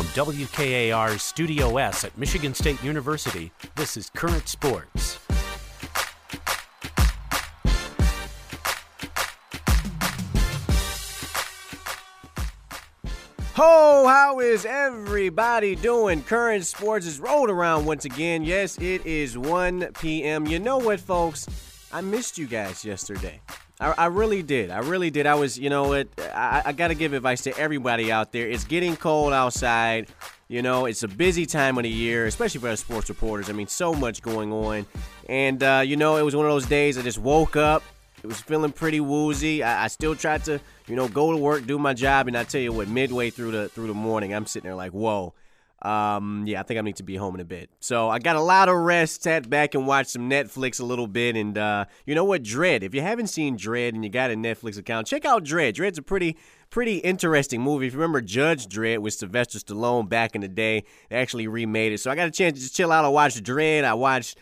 From WKAR's Studio S at Michigan State University, this is Current Sports. Ho, how is everybody doing? Current Sports is rolled around once again. Yes, it is 1 p.m. You know what, folks? I missed you guys yesterday. I really did. I was, I got to give advice to everybody out there. It's getting cold outside. You know, it's a busy time of the year, especially for us sports reporters. I mean, so much going on. And, it was one of those days I just woke up. It was feeling pretty woozy. I still tried to, go to work, do my job. And I tell you what, midway through the morning, I'm sitting there like, whoa. I think I need to be home in a bit. So I got a lot of rest, sat back and watched some Netflix a little bit. And you know what, Dredd. If you haven't seen Dredd and you got a Netflix account, check out Dredd. Dredd's a pretty interesting movie. If you remember Judge Dredd with Sylvester Stallone back in the day, they actually remade it. So I got a chance to just chill out. I watched Dredd. I watched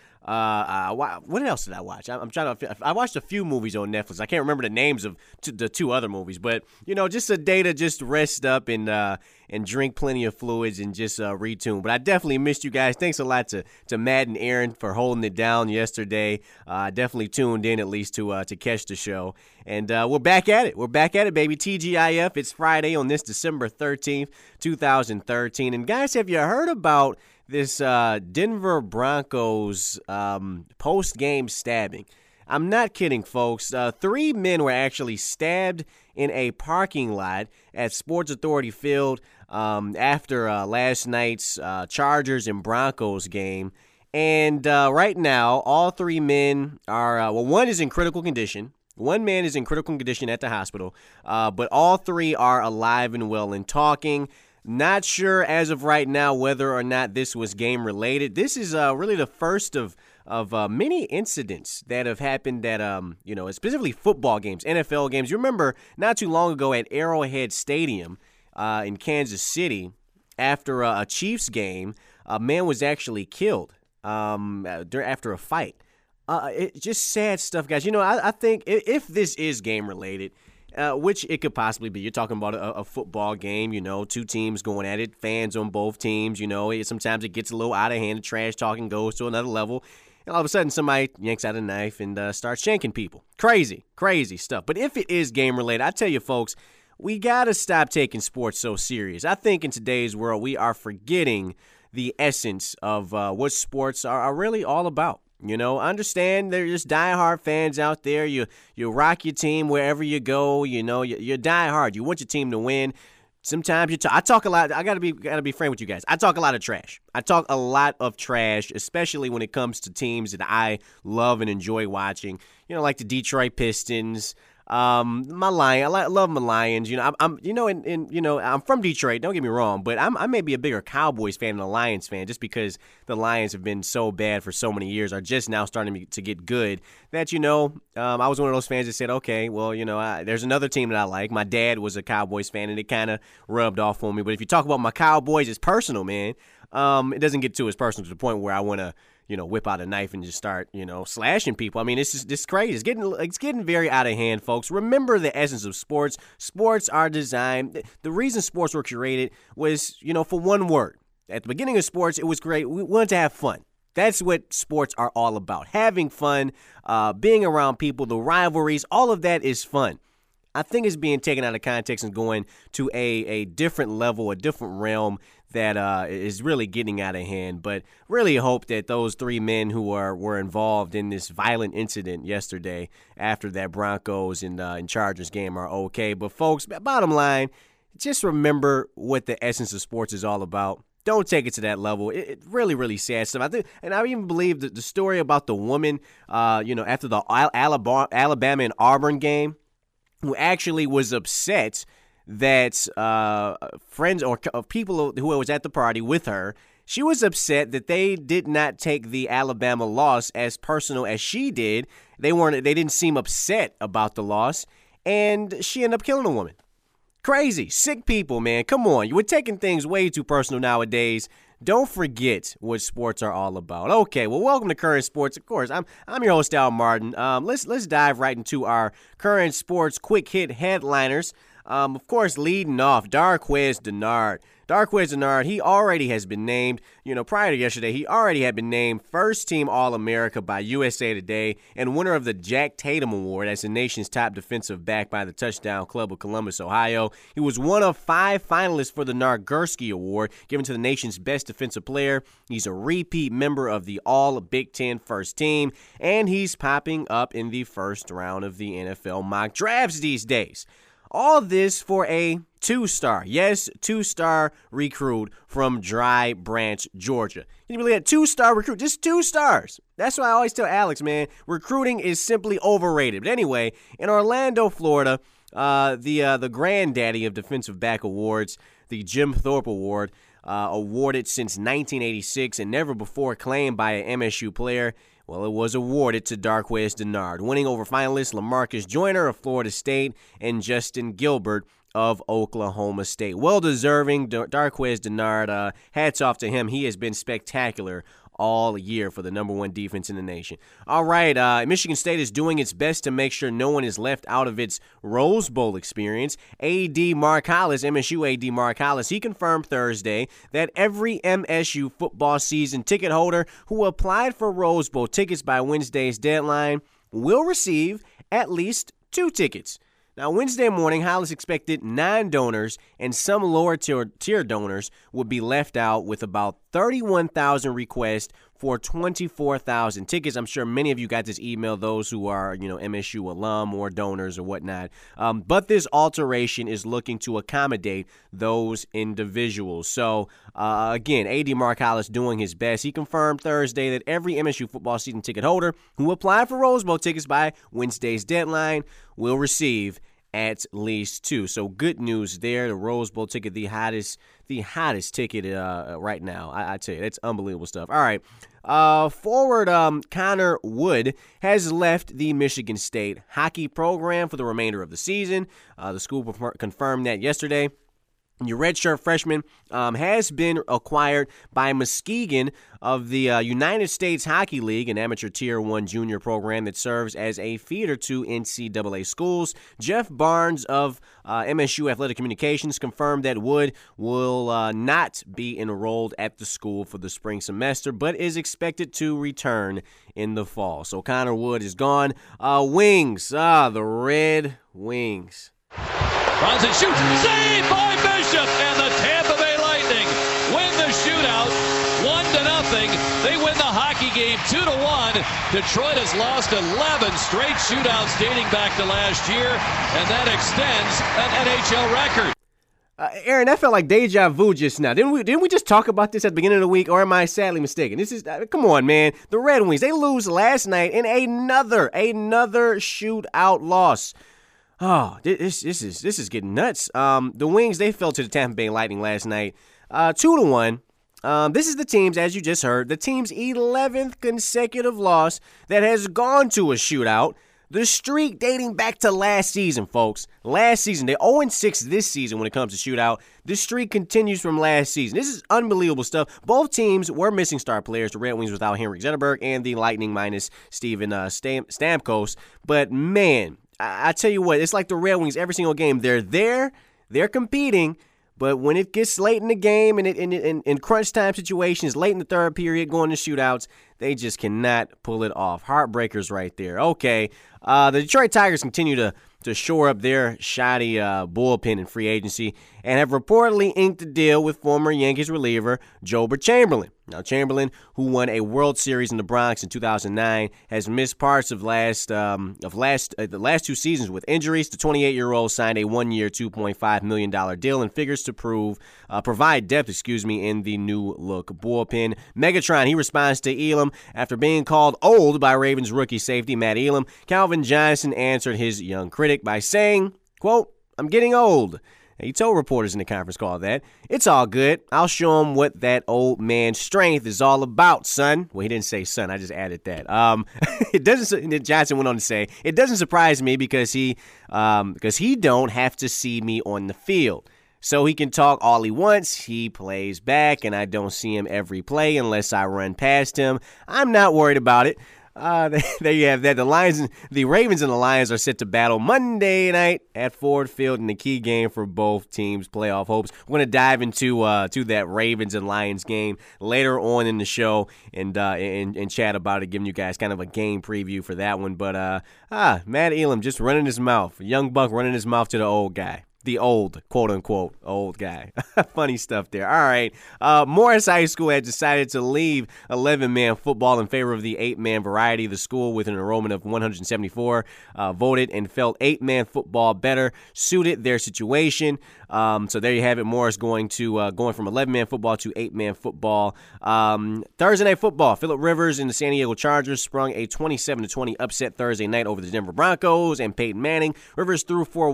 what else did I watch? I watched a few movies on Netflix. I can't remember the names of the two other movies, but just a day to just rest up and drink plenty of fluids and just retune. But I definitely missed you guys. Thanks a lot to Matt and Aaron for holding it down yesterday. I definitely tuned in at least to catch the show. And we're back at it. We're back at it, baby. TGIF. It's Friday on this December 13th, 2013. And guys, have you heard about this Denver Broncos post-game stabbing? I'm not kidding, folks. 3 men were actually stabbed in a parking lot at Sports Authority Field after last night's Chargers and Broncos game. And right now, all 3 men are, one is in critical condition. One man is in critical condition at the hospital, but all 3 are alive and well and talking. Not sure as of right now whether or not this was game-related. This is really the first of many incidents that have happened at, specifically football games, NFL games. You remember not too long ago at Arrowhead Stadium in Kansas City, after a Chiefs game, a man was actually killed after a fight. It's just sad stuff, guys. I think if this is game-related, which it could possibly be. You're talking about a football game, 2 teams going at it, fans on both teams, sometimes it gets a little out of hand, the trash talking goes to another level, and all of a sudden somebody yanks out a knife and starts shanking people. Crazy stuff. But if it is game-related, I tell you, folks, we got to stop taking sports so serious. I think in today's world, we are forgetting the essence of what sports are really all about. Understand they're just diehard fans out there. You rock your team wherever you go. You're diehard. You want your team to win. Sometimes I talk a lot. I gotta be frank with you guys. I talk a lot of trash. I talk a lot of trash, especially when it comes to teams that I love and enjoy watching. Like the Detroit Pistons. My Lions. I love my Lions. I'm from Detroit. Don't get me wrong, but I may be a bigger Cowboys fan than a Lions fan, just because the Lions have been so bad for so many years, are just now starting to get good. That I was one of those fans that said, okay, well, there's another team that I like. My dad was a Cowboys fan, and it kind of rubbed off on me. But if you talk about my Cowboys, it's personal, man. It doesn't get too as personal to the point where I want to, whip out a knife and just start, slashing people. I mean, it's crazy. It's getting very out of hand, folks. Remember the essence of sports. Sports are designed. The reason sports were created was, for one word. At the beginning of sports, it was great. We wanted to have fun. That's what sports are all about. Having fun, being around people, the rivalries, all of that is fun. I think it's being taken out of context and going to a different level, a different realm that is really getting out of hand. But really hope that those 3 men who were involved in this violent incident yesterday after that Broncos and Chargers game are okay. But folks, bottom line, just remember what the essence of sports is all about. Don't take it to that level. It really, really sad stuff. I even believe that the story about the woman, after the Alabama and Auburn game, who actually was upset that friends or people who was at the party with her, she was upset that they did not take the Alabama loss as personal as she did. They didn't seem upset about the loss, and she ended up killing a woman. Crazy, sick people, man. Come on, we're taking things way too personal nowadays. Don't forget what sports are all about. Okay, well, welcome to Current Sports. Of course, I'm your host, Al Martin. Let's dive right into our current sports quick hit headliners. Of course, leading off, Darqueze Dennard. Darqueze Dennard, he already has been named, prior to yesterday, he already had been named first-team All-America by USA Today and winner of the Jack Tatum Award as the nation's top defensive back by the Touchdown Club of Columbus, Ohio. He was one of 5 finalists for the Nagurski Award, given to the nation's best defensive player. He's a repeat member of the All-Big Ten first team, and he's popping up in the first round of the NFL mock drafts these days. All this for a 2-star, yes, 2-star recruit from Dry Branch, Georgia. Can you believe that? 2-star recruit, just 2 stars. That's why I always tell Alex, man, recruiting is simply overrated. But anyway, in Orlando, Florida, the granddaddy of defensive back awards, the Jim Thorpe Award, awarded since 1986 and never before claimed by an MSU player. Well, it was awarded to Darqueze Dennard, winning over finalists LaMarcus Joyner of Florida State and Justin Gilbert of Oklahoma State. Well-deserving, Darqueze Dennard. Hats off to him. He has been spectacular all year for the number 1 defense in the nation. All right, Michigan State is doing its best to make sure no one is left out of its Rose Bowl experience. A.D. Mark Hollis, MSU A.D. Mark Hollis, he confirmed Thursday that every MSU football season ticket holder who applied for Rose Bowl tickets by Wednesday's deadline will receive at least 2 tickets. Now, Wednesday morning, Hollis expected 9 donors and some lower tier donors would be left out with about 31,000 requests for 24,000 tickets. I'm sure many of you got this email, those who are, MSU alum or donors or whatnot. But this alteration is looking to accommodate those individuals. So, again, A.D. Mark Hollis doing his best. He confirmed Thursday that every MSU football season ticket holder who applied for Rose Bowl tickets by Wednesday's deadline will receive at least 2. So good news there. The Rose Bowl ticket, the hottest ticket right now. I tell you, that's unbelievable stuff. All right. Forward Connor Wood has left the Michigan State hockey program for the remainder of the season. The school confirmed that yesterday. Your redshirt freshman has been acquired by Muskegon of the United States Hockey League, an amateur Tier 1 junior program that serves as a feeder to NCAA schools. Jeff Barnes of MSU Athletic Communications confirmed that Wood will not be enrolled at the school for the spring semester, but is expected to return in the fall. So Connor Wood is gone. Wings, the Red Wings. Runs and shoots. Saved by Bishop, and the Tampa Bay Lightning win the shootout 1-0. They win the hockey game 2-1. Detroit has lost 11 straight shootouts dating back to last year, and that extends an NHL record. Aaron, that felt like deja vu just now. Didn't we just talk about this at the beginning of the week, or am I sadly mistaken? This is come on, man. The Red Wings, they lose last night in another shootout loss. Oh, this is getting nuts. The Wings, they fell to the Tampa Bay Lightning last night, 2-1. This is the team's, as you just heard, the team's 11th consecutive loss that has gone to a shootout. The streak dating back to last season, folks. Last season, they're 0-6 this season when it comes to shootout. This streak continues from last season. This is unbelievable stuff. Both teams were missing star players. The Red Wings without Henrik Zetterberg and the Lightning minus Steven Stamkos. But, man, I tell you what, it's like the Red Wings every single game. They're there, they're competing, but when it gets late in the game and in crunch time situations, late in the third period, going to shootouts, they just cannot pull it off. Heartbreakers right there. Okay, the Detroit Tigers continue to shore up their shoddy bullpen in free agency and have reportedly inked a deal with former Yankees reliever Joba Chamberlain. Now, Chamberlain, who won a World Series in the Bronx in 2009, has missed parts of the last 2 seasons with injuries. The 28-year-old signed a 1-year, $2.5 million deal and figures to provide depth, in the new-look bullpen. Megatron, he responds to Elam after being called old by Ravens rookie safety Matt Elam. Calvin Johnson answered his young critic by saying, quote, "I'm getting old." He told reporters in the conference call that, "It's all good. I'll show him what that old man's strength is all about, son." Well, he didn't say son. I just added that. Johnson went on to say, "It doesn't surprise me because he don't have to see me on the field. So he can talk all he wants. He plays back, and I don't see him every play unless I run past him. I'm not worried about it. There you have that. The Ravens and the Lions are set to battle Monday night at Ford Field in the key game for both teams' playoff hopes. We're going to dive into to that Ravens and Lions game later on in the show and chat about it, giving you guys kind of a game preview for that one. But Matt Elam just running his mouth, young buck running his mouth to the old guy. The old, quote-unquote, old guy. Funny stuff there. All right. Morris High School had decided to leave 11-man football in favor of the 8-man variety. The school, with an enrollment of 174, voted and felt 8-man football better suited their situation. So there you have it. Morris going from 11-man football to 8-man football. Thursday night football. Phillip Rivers and the San Diego Chargers sprung a 27-20 upset Thursday night over the Denver Broncos and Peyton Manning. Rivers threw for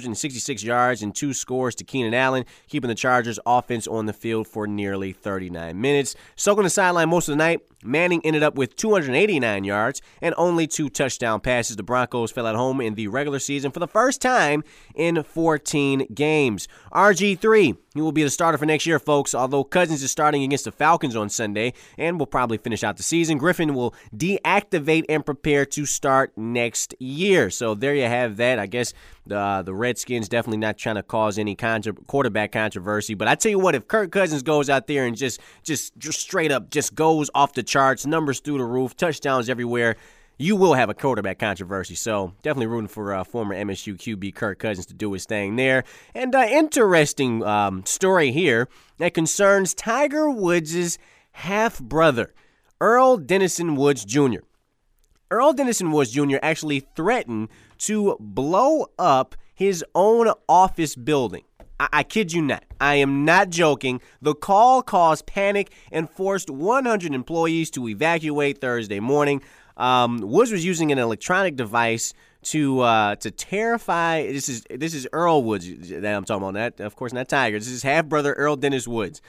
166 yards and 2 scores to Keenan Allen, keeping the Chargers offense on the field for nearly 39 minutes. Soaking the sideline most of the night, Manning ended up with 289 yards and only 2 touchdown passes. The Broncos fell at home in the regular season for the first time in 14 games. RG3, he will be the starter for next year, folks, although Cousins is starting against the Falcons on Sunday and will probably finish out the season. Griffin will deactivate and prepare to start next year. So there you have that. I guess the Redskins definitely not trying to cause any quarterback controversy. But I tell you what, if Kirk Cousins goes out there and just straight up just goes off the charts, numbers through the roof, touchdowns everywhere, you will have a quarterback controversy. So definitely rooting for former MSU QB Kirk Cousins to do his thing there. And interesting story here that concerns Tiger Woods' half-brother, Earl Dennison Woods Jr. Earl Dennison Woods Jr. actually threatened to blow up his own office building. I kid you not. I am not joking. The call caused panic and forced 100 employees to evacuate Thursday morning. Woods was using an electronic device to terrify. This is Earl Woods that I'm talking about. That, of course, not Tiger. This is half brother Earl Dennis Woods.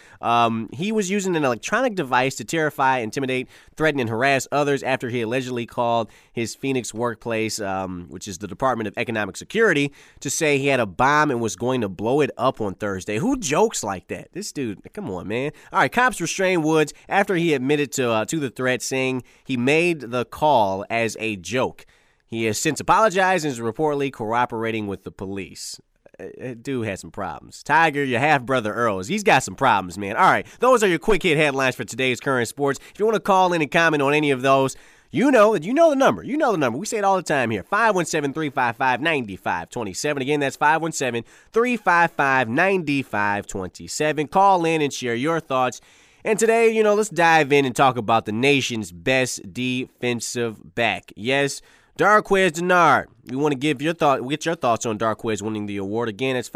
He was using an electronic device to terrify, intimidate, threaten, and harass others after he allegedly called his Phoenix workplace, which is the Department of Economic Security, to say he had a bomb and was going to blow it up on Thursday. Who jokes like that? This dude, come on, man. All right, cops restrained Woods after he admitted to the threat, saying he made the call as a joke. He has since apologized and is reportedly cooperating with the police. Dude has some problems. Tiger, your half-brother Earl, he's got some problems, man. All right, those are your quick hit headlines for today's current sports. If you want to call in and comment on any of those, you know the number. You know the number. We say it all the time here. 517-355-9527. Again, that's 517-355-9527. Call in and share your thoughts. And today, let's dive in and talk about the nation's best defensive back. Yes, Darqueze Dennard. We want to get your thoughts on Darqueze winning the award. Again, it's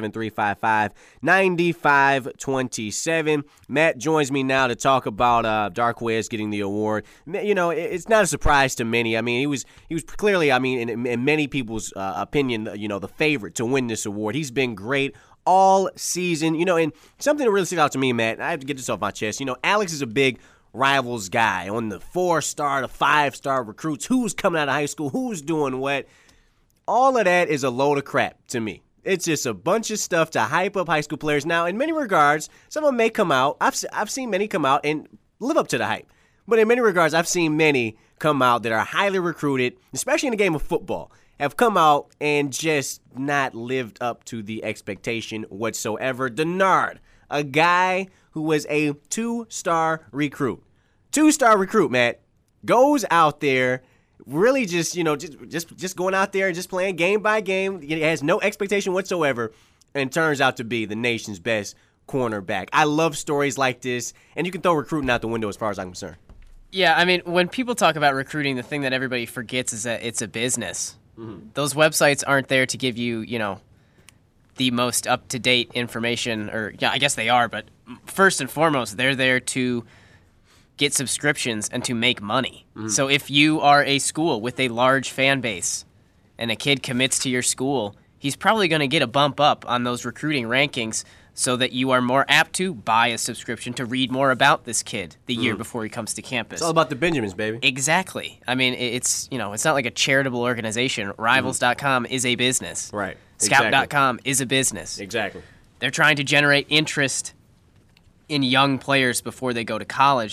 517-355-9527. Matt joins me now to talk about Darqueze getting the award. It's not a surprise to many. I mean, he was clearly, in many people's opinion, the favorite to win this award. He's been great all season. And something that really stood out to me, Matt, I have to get this off my chest. Alex is a big Rivals guy on the 4-star to 5-star recruits, who's coming out of high school, who's doing what. All of that is a load of crap to me. It's just a bunch of stuff to hype up high school players. Now, in many regards, some of them may come out. I've seen many come out and live up to the hype. But in many regards, I've seen many come out that are highly recruited, especially in the game of football, have come out and just not lived up to the expectation whatsoever. Dennard, a guy who was a 2-star recruit. 2-star recruit, Matt, goes out there, really just going out there and just playing game by game. He has no expectation whatsoever and turns out to be the nation's best cornerback. I love stories like this, and you can throw recruiting out the window as far as I'm concerned. Yeah, when people talk about recruiting, the thing that everybody forgets is that it's a business. Mm-hmm. Those websites aren't there to give you, the most up-to-date information, or I guess they are, but first and foremost, they're there to get subscriptions and to make money. Mm-hmm. So if you are a school with a large fan base and a kid commits to your school, he's probably going to get a bump up on those recruiting rankings so that you are more apt to buy a subscription to read more about this kid the year before he comes to campus. It's all about the Benjamins, baby. Exactly. It's it's not like a charitable organization. Rivals.com is a business. Right. Scout.com is a business. Exactly. They're trying to generate interest in young players before they go to college,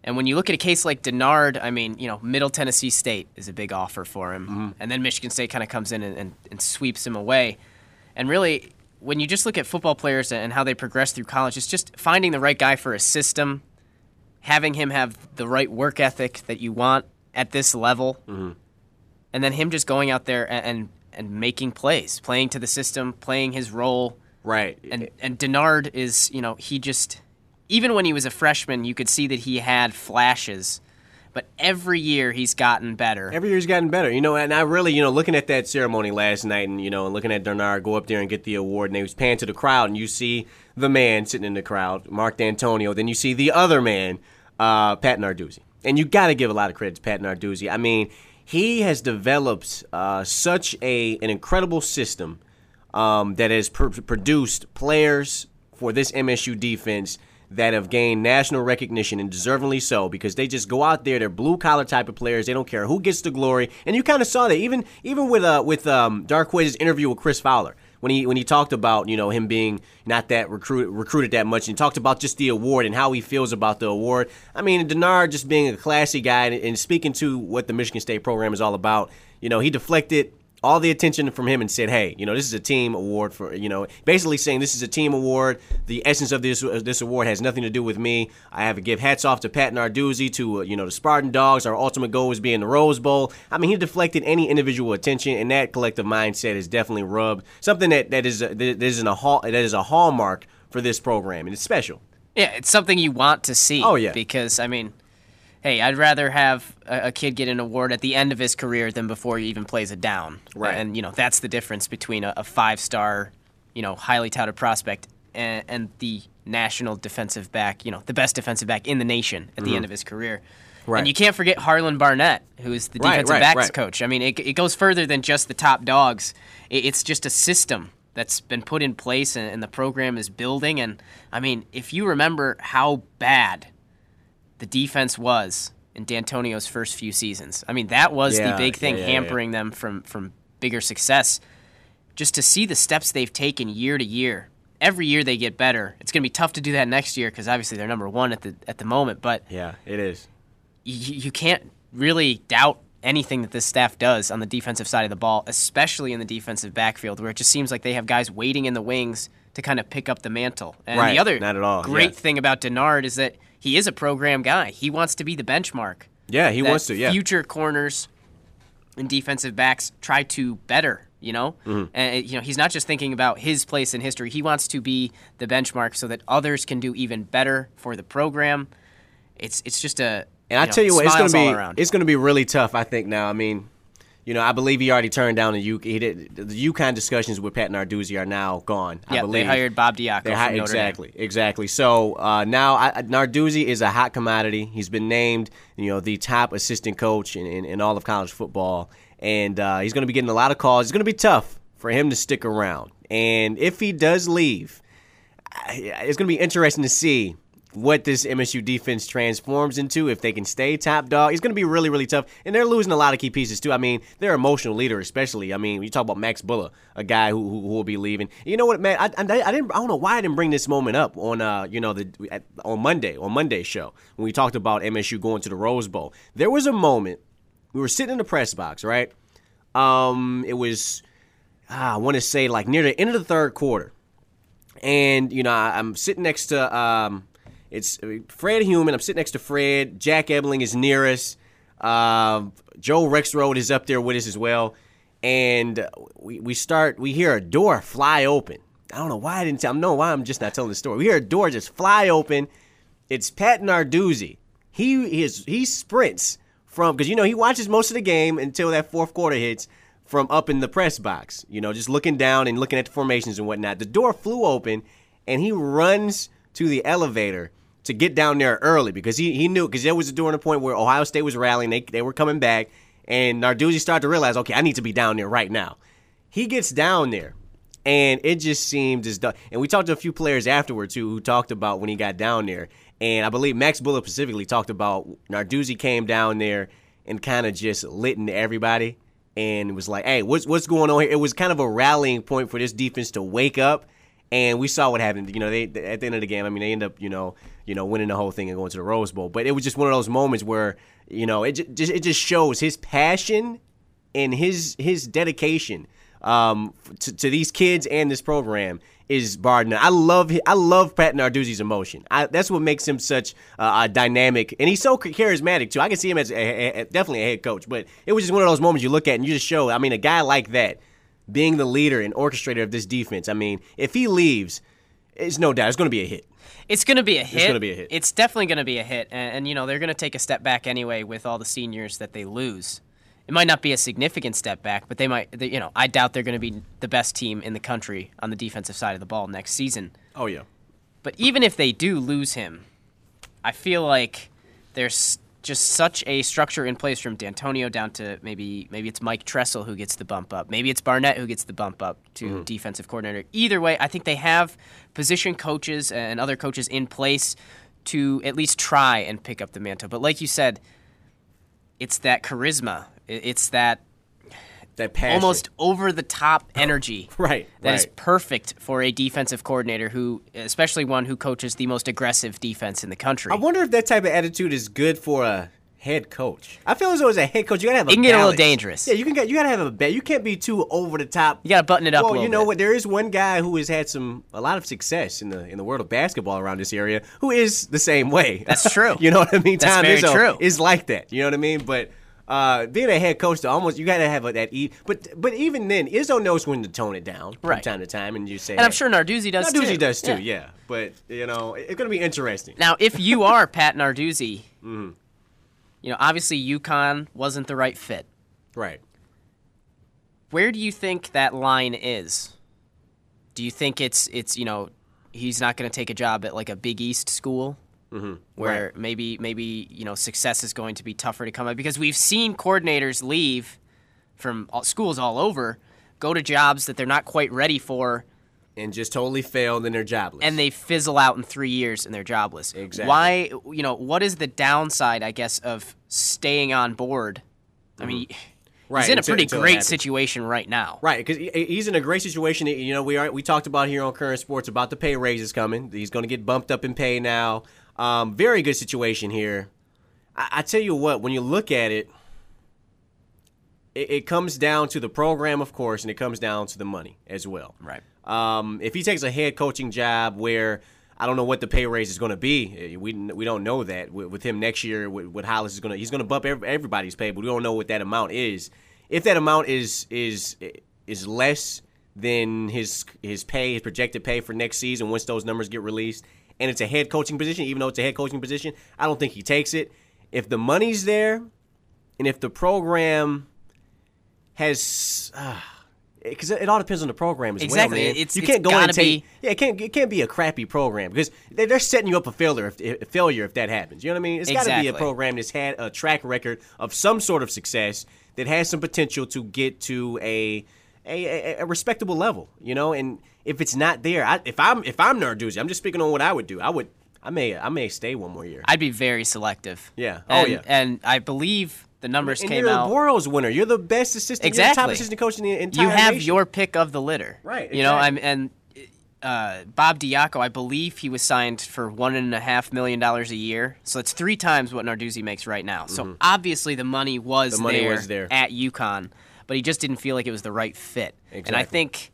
And when you look at a case like Denard, I mean, Middle Tennessee State is a big offer for him. Mm-hmm. And then Michigan State kind of comes in and sweeps him away. And really, when you just look at football players and how they progress through college, it's just finding the right guy for a system, having him have the right work ethic that you want at this level, and then him just going out there and making plays, playing to the system, playing his role. Right. And Denard is, he just, even when he was a freshman, you could see that he had flashes. But every year he's gotten better. Every year he's gotten better. And I really, looking at that ceremony last night and, and looking at Denard go up there and get the award, and he was panning to the crowd, and you see the man sitting in the crowd, Mark D'Antonio. Then you see the other man, Pat Narduzzi. And you got to give a lot of credit to Pat Narduzzi. I mean, he has developed such an incredible system that has produced players for this MSU defense that have gained national recognition, and deservingly so, because they just go out there. They're blue-collar type of players. They don't care who gets the glory. And you kind of saw that even with Darquez's interview with Chris Fowler, when he talked about him being not that recruited that much, and he talked about just the award and how he feels about the award. I mean, Denard just being a classy guy and speaking to what the Michigan State program is all about. He deflected all the attention from him and said, hey, this is a team award for, basically saying this is a team award. The essence of this award has nothing to do with me. I have to give hats off to Pat Narduzzi, to, the Spartan Dogs. Our ultimate goal is being the Rose Bowl. I mean, he deflected any individual attention, and that collective mindset is definitely rubbed. Something that is a hallmark for this program, and it's special. Yeah, it's something you want to see. Oh, yeah. Because, I mean, hey, I'd rather have a kid get an award at the end of his career than before he even plays a down. Right. And, that's the difference between a five-star, highly touted prospect and the national defensive back, the best defensive back in the nation at the end of his career. Right. And you can't forget Harlan Barnett, who is the defensive backs coach. I mean, it goes further than just the top dogs. It's just a system that's been put in place, and the program is building. And, I mean, if you remember how bad the defense was in D'Antonio's first few seasons. I mean, that was the big thing hampering them from bigger success. Just to see the steps they've taken year to year. Every year they get better. It's going to be tough to do that next year because obviously they're number one at the moment. But yeah, it is. You can't really doubt anything that this staff does on the defensive side of the ball, especially in the defensive backfield, where it just seems like they have guys waiting in the wings to kind of pick up the mantle. And the other not at all. great thing about Denard is that he is a program guy. He wants to be the benchmark. Yeah, he wants to, yeah. Future corners and defensive backs try to better, And, he's not just thinking about his place in history. He wants to be the benchmark so that others can do even better for the program. It's just a And I tell you what, it's going to be really tough, I think, now. I mean, I believe he already turned down the UConn discussions with Pat Narduzzi are now gone. Yeah, they hired Bob Diaco from Notre Dame. Exactly. So now Narduzzi is a hot commodity. He's been named, the top assistant coach in all of college football, and he's going to be getting a lot of calls. It's going to be tough for him to stick around. And if he does leave, it's going to be interesting to see what this MSU defense transforms into, if they can stay top dog. It's going to be really, really tough. And they're losing a lot of key pieces, too. I mean, their emotional leader especially. I mean, you talk about Max Bulla, a guy who will be leaving. You know what, man? I don't know why I didn't bring this moment up on on Monday's show when we talked about MSU going to the Rose Bowl. There was a moment we were sitting in the press box, right? It was I want to say like near the end of the third quarter, and I'm sitting next to it's Fred Human. I'm sitting next to Fred. Jack Ebling is near us. Joe Rexroad is up there with us as well. And we hear a door fly open. I don't know why I didn't tell. I don't know why I'm just not telling the story. We hear a door just fly open. It's Pat Narduzzi. He sprints from, because he watches most of the game until that fourth quarter hits, from up in the press box. Just looking down and looking at the formations and whatnot. The door flew open, and he runs to the elevator to get down there early because he knew, because there was during the point where Ohio State was rallying, they were coming back, and Narduzzi started to realize, okay, I need to be down there right now. He gets down there, and it just seemed as though, and we talked to a few players afterwards who talked about when he got down there, and I believe Max Bulla specifically talked about Narduzzi came down there and kind of just lit into everybody and was like, hey, what's going on here? It was kind of a rallying point for this defense to wake up And we saw what happened. They at the end of the game, I mean, they end up, winning the whole thing and going to the Rose Bowl. But it was just one of those moments where, it just shows his passion and his dedication to these kids and this program is bar none. I love Pat Narduzzi's emotion. That's what makes him such a dynamic, and he's so charismatic too. I can see him as definitely a head coach. But it was just one of those moments you look at and you just show. I mean, a guy like that being the leader and orchestrator of this defense. I mean, if he leaves, it's no doubt it's going to be a hit. It's going to be a hit. It's going to be a hit. It's definitely going to be a hit, and they're going to take a step back anyway with all the seniors that they lose. It might not be a significant step back, but I doubt they're going to be the best team in the country on the defensive side of the ball next season. Oh, yeah. But even if they do lose him, I feel like there's just such a structure in place from D'Antonio down to maybe it's Mike Tressel who gets the bump up. Maybe it's Barnett who gets the bump up to defensive coordinator. Either way, I think they have position coaches and other coaches in place to at least try and pick up the mantle. But like you said, it's that charisma. It's that passion. Almost over-the-top energy right. is perfect for a defensive coordinator especially one who coaches the most aggressive defense in the country. I wonder if that type of attitude is good for a head coach. I feel as though as a head coach, you gotta have a balance. It can get a little dangerous. Yeah, you gotta have a balance. You can't be too over the top. You gotta button it up a little bit. Well, you know bit. what? There is one guy who has had a lot of success in the world of basketball around this area who is the same way. That's true. You know what I mean? That's Tom very Izzo true. is like that. You know what I mean? But being a head coach, you got to have that. But even then, Izzo knows when to tone it down from time to time, and you say. And I'm sure Narduzzi does too. Narduzzi does too, yeah. But it's going to be interesting. Now, if you are Pat Narduzzi, obviously UConn wasn't the right fit. Right. Where do you think that line is? Do you think it's he's not going to take a job at like a Big East school? Where maybe success is going to be tougher to come by, because we've seen coordinators leave from schools all over, go to jobs that they're not quite ready for, and just totally failed and they're jobless. And they fizzle out in 3 years and they're jobless. Exactly. Why? What is the downside, I guess, of staying on board? I mean. Right, he's in a pretty great situation right now. Right, because he's in a great situation. We talked about here on Current Sports about the pay raises coming. He's going to get bumped up in pay now. Very good situation here. I tell you what, when you look at it, it comes down to the program, of course, and it comes down to the money as well. Right. If he takes a head coaching job where I don't know what the pay raise is going to be. We don't know that with him next year. What Hollis is he's going to bump everybody's pay, but we don't know what that amount is. If that amount is less than his projected pay for next season once those numbers get released, and it's a head coaching position, even though it's a head coaching position, I don't think he takes it. If the money's there, and if the program has. Because it all depends on the program as well, man. You can't go in and take. Yeah, it can't be a crappy program because they're setting you up for failure if that happens. You know what I mean? It's got to be a program that's had a track record of some sort of success that has some potential to get to a respectable level. And if it's not there, if I'm Narduzzi, I'm just speaking on what I would do. I may stay one more year. I'd be very selective. Yeah. And I believe. The numbers came out. You're a Boros winner. You're the best assistant. Exactly. You're the top assistant coach in the entire You have nation. your pick of the litter. Right. Exactly. Bob Diaco, I believe he was signed for $1.5 million a year. So it's 3 times what Narduzzi makes right now. So obviously the money was there at UConn, but he just didn't feel like it was the right fit. Exactly. And I think,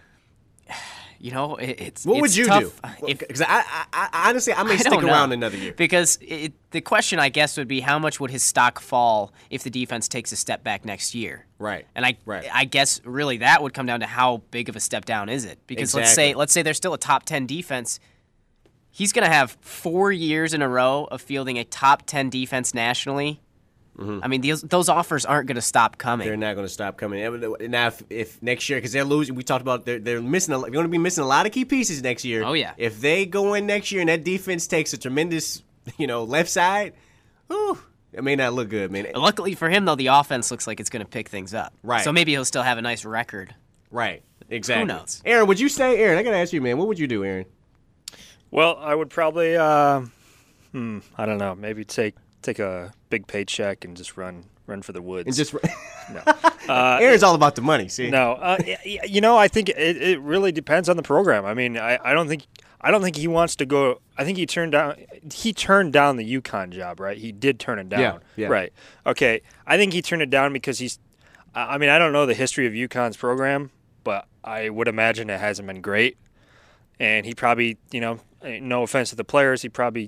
it's what would you tough do? Because I honestly, I may stick around another year. Because the question, I guess, would be how much would his stock fall if the defense takes a step back next year? Right. And I guess really that would come down to how big of a step down is it? Because let's say they're still a top 10 defense. He's going to have 4 years in a row of fielding a top 10 defense nationally. I mean, those offers aren't going to stop coming. They're not going to stop coming. Now, if next year, because they're losing, we talked about they're missing. They're going to be missing a lot of key pieces next year. Oh yeah. If they go in next year and that defense takes a tremendous, left side, it may not look good, man. Luckily for him, though, the offense looks like it's going to pick things up. Right. So maybe he'll still have a nice record. Right. Exactly. Who knows? Aaron, would you stay? Aaron, I got to ask you, man. What would you do, Aaron? Well, I would probably, I don't know, maybe take take a big paycheck and just run for the woods. And just no. Aaron's all about the money. See, no, I think it really depends on the program. I mean, I don't think he wants to go. I think he turned down the UConn job, right? He did turn it down. Yeah. Right. Okay. I think he turned it down because I mean, I don't know the history of UConn's program, but I would imagine it hasn't been great. And he probably, no offense to the players, he probably,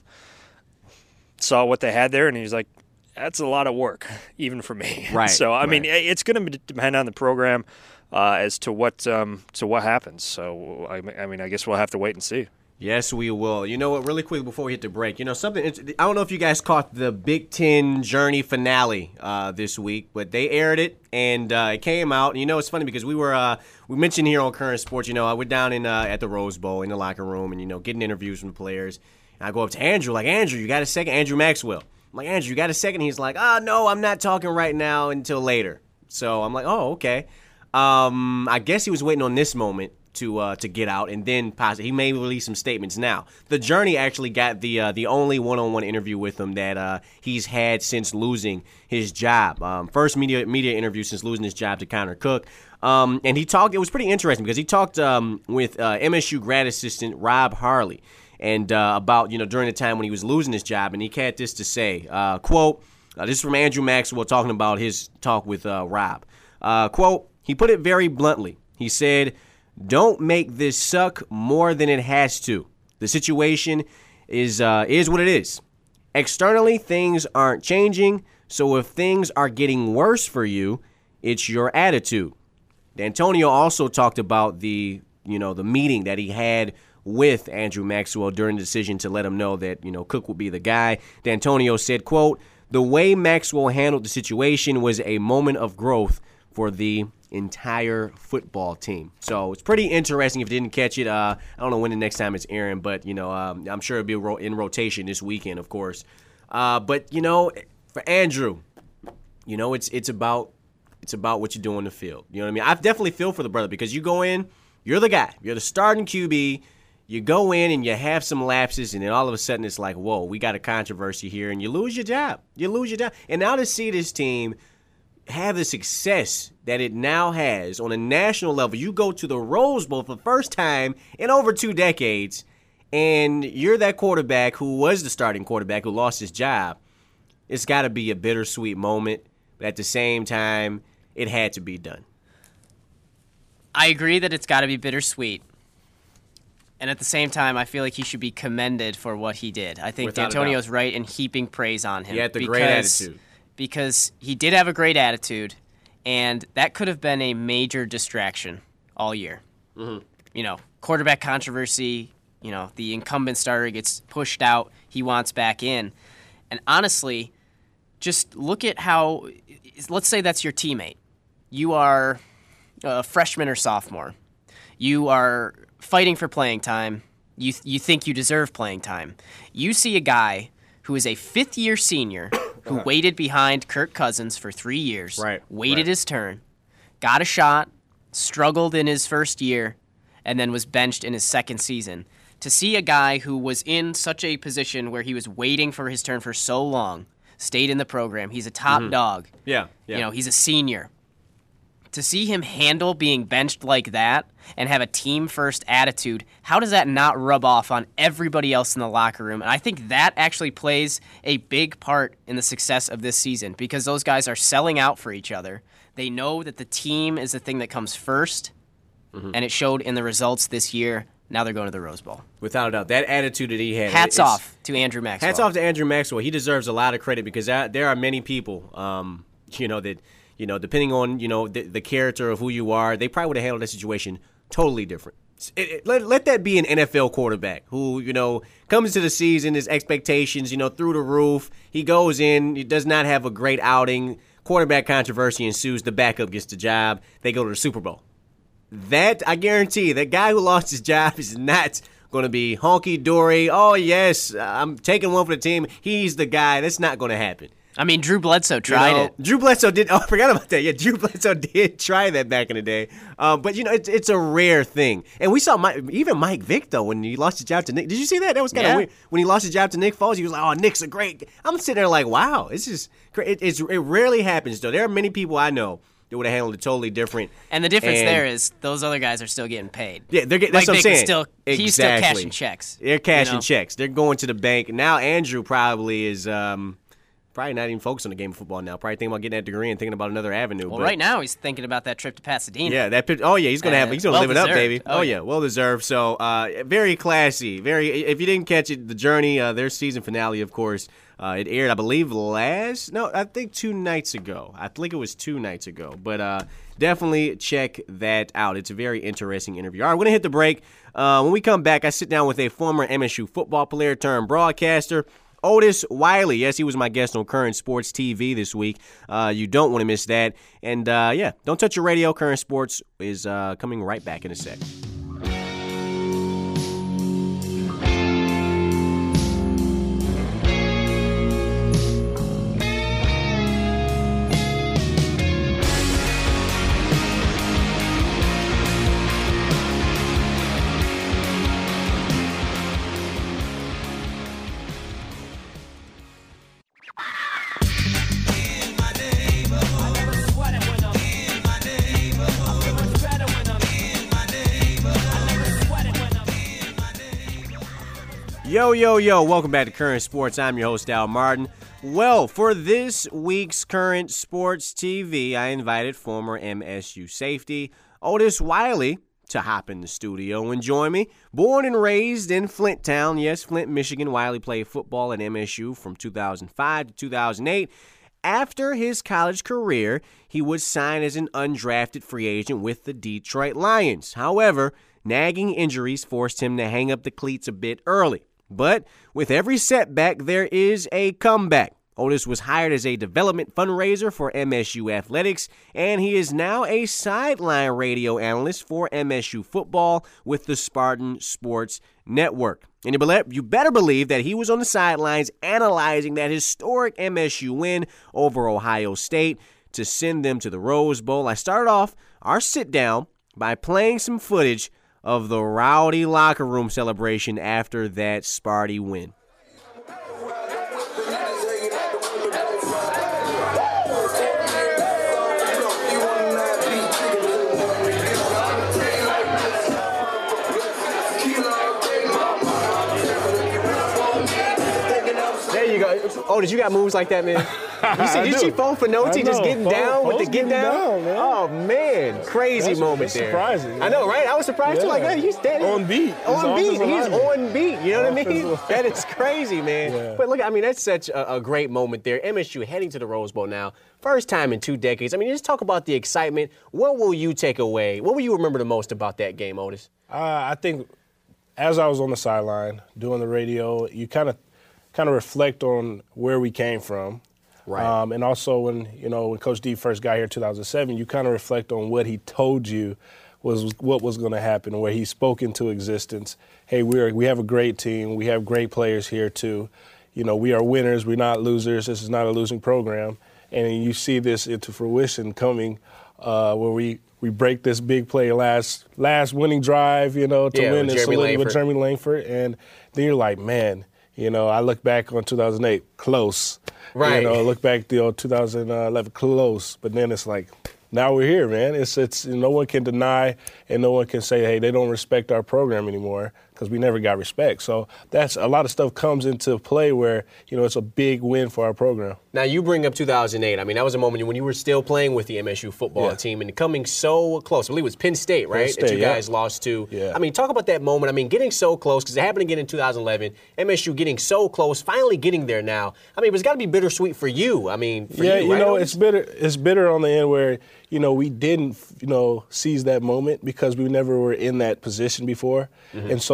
saw what they had there, and he was like, that's a lot of work, even for me. Right. So, I mean, it's going to depend on the program as to what happens. So, I mean, I guess we'll have to wait and see. Yes, we will. You know what, really quick before we hit the break, something, I don't know if you guys caught the Big Ten Journey finale this week, but they aired it, and it came out. And, it's funny because we mentioned here on Current Sports, I went down at the Rose Bowl in the locker room and, getting interviews from the players. And I go up to Andrew, like, Andrew, you got a second? Andrew Maxwell. I'm like, Andrew, you got a second? He's like, no, I'm not talking right now until later. So I'm like, oh, okay. I guess he was waiting on this moment to get out, and then he may release some statements now. The Journey actually got the only one-on-one interview with him that he's had since losing his job. First media interview since losing his job to Connor Cook. And he talked. It was pretty interesting because he talked with MSU grad assistant Rob Harley, and about during the time when he was losing his job, and he had this to say. Quote. This is from Andrew Maxwell talking about his talk with Rob. Quote. He put it very bluntly. He said, "Don't make this suck more than it has to. The situation is what it is. Externally, things aren't changing, so if things are getting worse for you, it's your attitude." D'Antonio also talked about the meeting that he had with Andrew Maxwell during the decision to let him know that, Cook would be the guy. D'Antonio said, quote, "The way Maxwell handled the situation was a moment of growth for the entire football team." So it's pretty interesting if you didn't catch it. I don't know when the next time it's airing, but, I'm sure it'll be in rotation this weekend, of course. But, for Andrew, it's about what you do on the field. You know what I mean? I definitely feel for the brother because you go in, you're the guy. You're the starting QB. You go in and you have some lapses, and then all of a sudden it's like, whoa, we got a controversy here, and you lose your job. And now to see this team have the success that it now has on a national level. You go to the Rose Bowl for the first time in over 2 decades, and you're that quarterback who was the starting quarterback who lost his job. It's got to be a bittersweet moment, but at the same time, it had to be done. I agree that it's got to be bittersweet. And at the same time, I feel like he should be commended for what he did. I think D'Antonio's right in heaping praise on him. He had the great attitude. Because he did have a great attitude, and that could have been a major distraction all year. Mm-hmm. Quarterback controversy, the incumbent starter gets pushed out, he wants back in. And honestly, just look at how, let's say that's your teammate. You are a freshman or sophomore. You are fighting for playing time. You think you deserve playing time. You see a guy who is a fifth-year senior who waited behind Kirk Cousins for 3 years, waited his turn, got a shot, struggled in his first year, and then was benched in his second season. To see a guy who was in such a position where he was waiting for his turn for so long, stayed in the program, he's a top dog. Yeah. He's a senior. To see him handle being benched like that and have a team-first attitude, how does that not rub off on everybody else in the locker room? And I think that actually plays a big part in the success of this season because those guys are selling out for each other. They know that the team is the thing that comes first, and it showed in the results this year. Now they're going to the Rose Bowl. Without a doubt. That attitude that he had. Hats off to Andrew Maxwell. Hats off to Andrew Maxwell. He deserves a lot of credit because there are many people, that – depending on, the character of who you are, they probably would have handled that situation totally different. Let that be an NFL quarterback who, comes into the season, his expectations, through the roof. He goes in, he does not have a great outing. Quarterback controversy ensues. The backup gets the job. They go to the Super Bowl. That, I guarantee, that guy who lost his job is not going to be honky-dory. Oh, yes, I'm taking one for the team. He's the guy. That's not going to happen. I mean, Drew Bledsoe tried it. Drew Bledsoe did. Oh, I forgot about that. Yeah, Drew Bledsoe did try that back in the day. But, it's a rare thing. And we saw even Mike Vick, though, when he lost his job to Nick. Did you see that? That was kind of weird. When he lost his job to Nick Foles, he was like, oh, Nick's a great. I'm sitting there like, wow, it's just great. It rarely happens, though. There are many people I know that would have handled it totally different. And the difference there is those other guys are still getting paid. Yeah, that's what I'm saying. He's still cashing checks. They're cashing checks. They're going to the bank. Now Andrew probably is probably not even focused on the game of football now. Probably thinking about getting that degree and thinking about another avenue. Well, right now he's thinking about that trip to Pasadena. Yeah, he's gonna he's gonna live it up, baby. Oh yeah, well deserved. So very classy. If you didn't catch it, the Journey, their season finale, of course. It aired, I believe, I think 2 nights ago. I think it was 2 nights ago. But definitely check that out. It's a very interesting interview. All right, we're going to hit the break. When we come back, I sit down with a former MSU football player turned broadcaster, Otis Wiley. Yes, he was my guest on Current Sports TV this week. You don't want to miss that. And, don't touch your radio. Current Sports is coming right back in a sec. Yo, welcome back to Current Sports. I'm your host, Al Martin. Well, for this week's Current Sports TV, I invited former MSU safety Otis Wiley to hop in the studio and join me. Born and raised in Flint Town, yes, Flint, Michigan, Wiley played football at MSU from 2005 to 2008. After his college career, he was signed as an undrafted free agent with the Detroit Lions. However, nagging injuries forced him to hang up the cleats a bit early. But with every setback, there is a comeback. Otis was hired as a development fundraiser for MSU Athletics, and he is now a sideline radio analyst for MSU football with the Spartan Sports Network. And you better believe that he was on the sidelines analyzing that historic MSU win over Ohio State to send them to the Rose Bowl. I started off our sit-down by playing some footage of the rowdy locker room celebration after that Sparty win. There you go. Oh, did you got moves like that, man? Did you see phone for notes? He just getting down with the get down? Man. Oh, man. Crazy moment there. Surprising. Man. I know, right? I was surprised too. Like, man, he's standing on beat. He's on beat. You know what I mean? That is crazy, man. Yeah. But look, I mean, that's such a great moment there. MSU heading to the Rose Bowl now. First time in 2 decades. I mean, just talk about the excitement. What will you take away? What will you remember the most about that game, Otis? I think as I was on the sideline doing the radio, you kind of reflect on where we came from. Right. And also when Coach D first got here in 2007, you kind of reflect on what he told you was what was going to happen, where he spoke into existence. Hey, we have a great team. We have great players here too. We are winners. We're not losers. This is not a losing program. And you see this into fruition coming where we break this big play last winning drive, to win this with Jeremy Langford. And then you're like, man, I look back on 2008, close. Right. Look back to 2011, close. But then it's like, now we're here, man. It's no one can deny and no one can say, hey, they don't respect our program anymore, because we never got respect. So that's a lot of stuff comes into play where, it's a big win for our program. Now, you bring up 2008. I mean, that was a moment when you were still playing with the MSU football team and coming so close. I believe it was Penn State, right? Penn State, that you guys lost to. Yeah. I mean, talk about that moment. I mean, getting so close, because it happened again in 2011. MSU getting so close, finally getting there now. I mean, it's got to be bittersweet for you. I mean, for you, right? It's bitter. It's bitter on the end where, we didn't, seize that moment because we never were in that position before. Mm-hmm. And so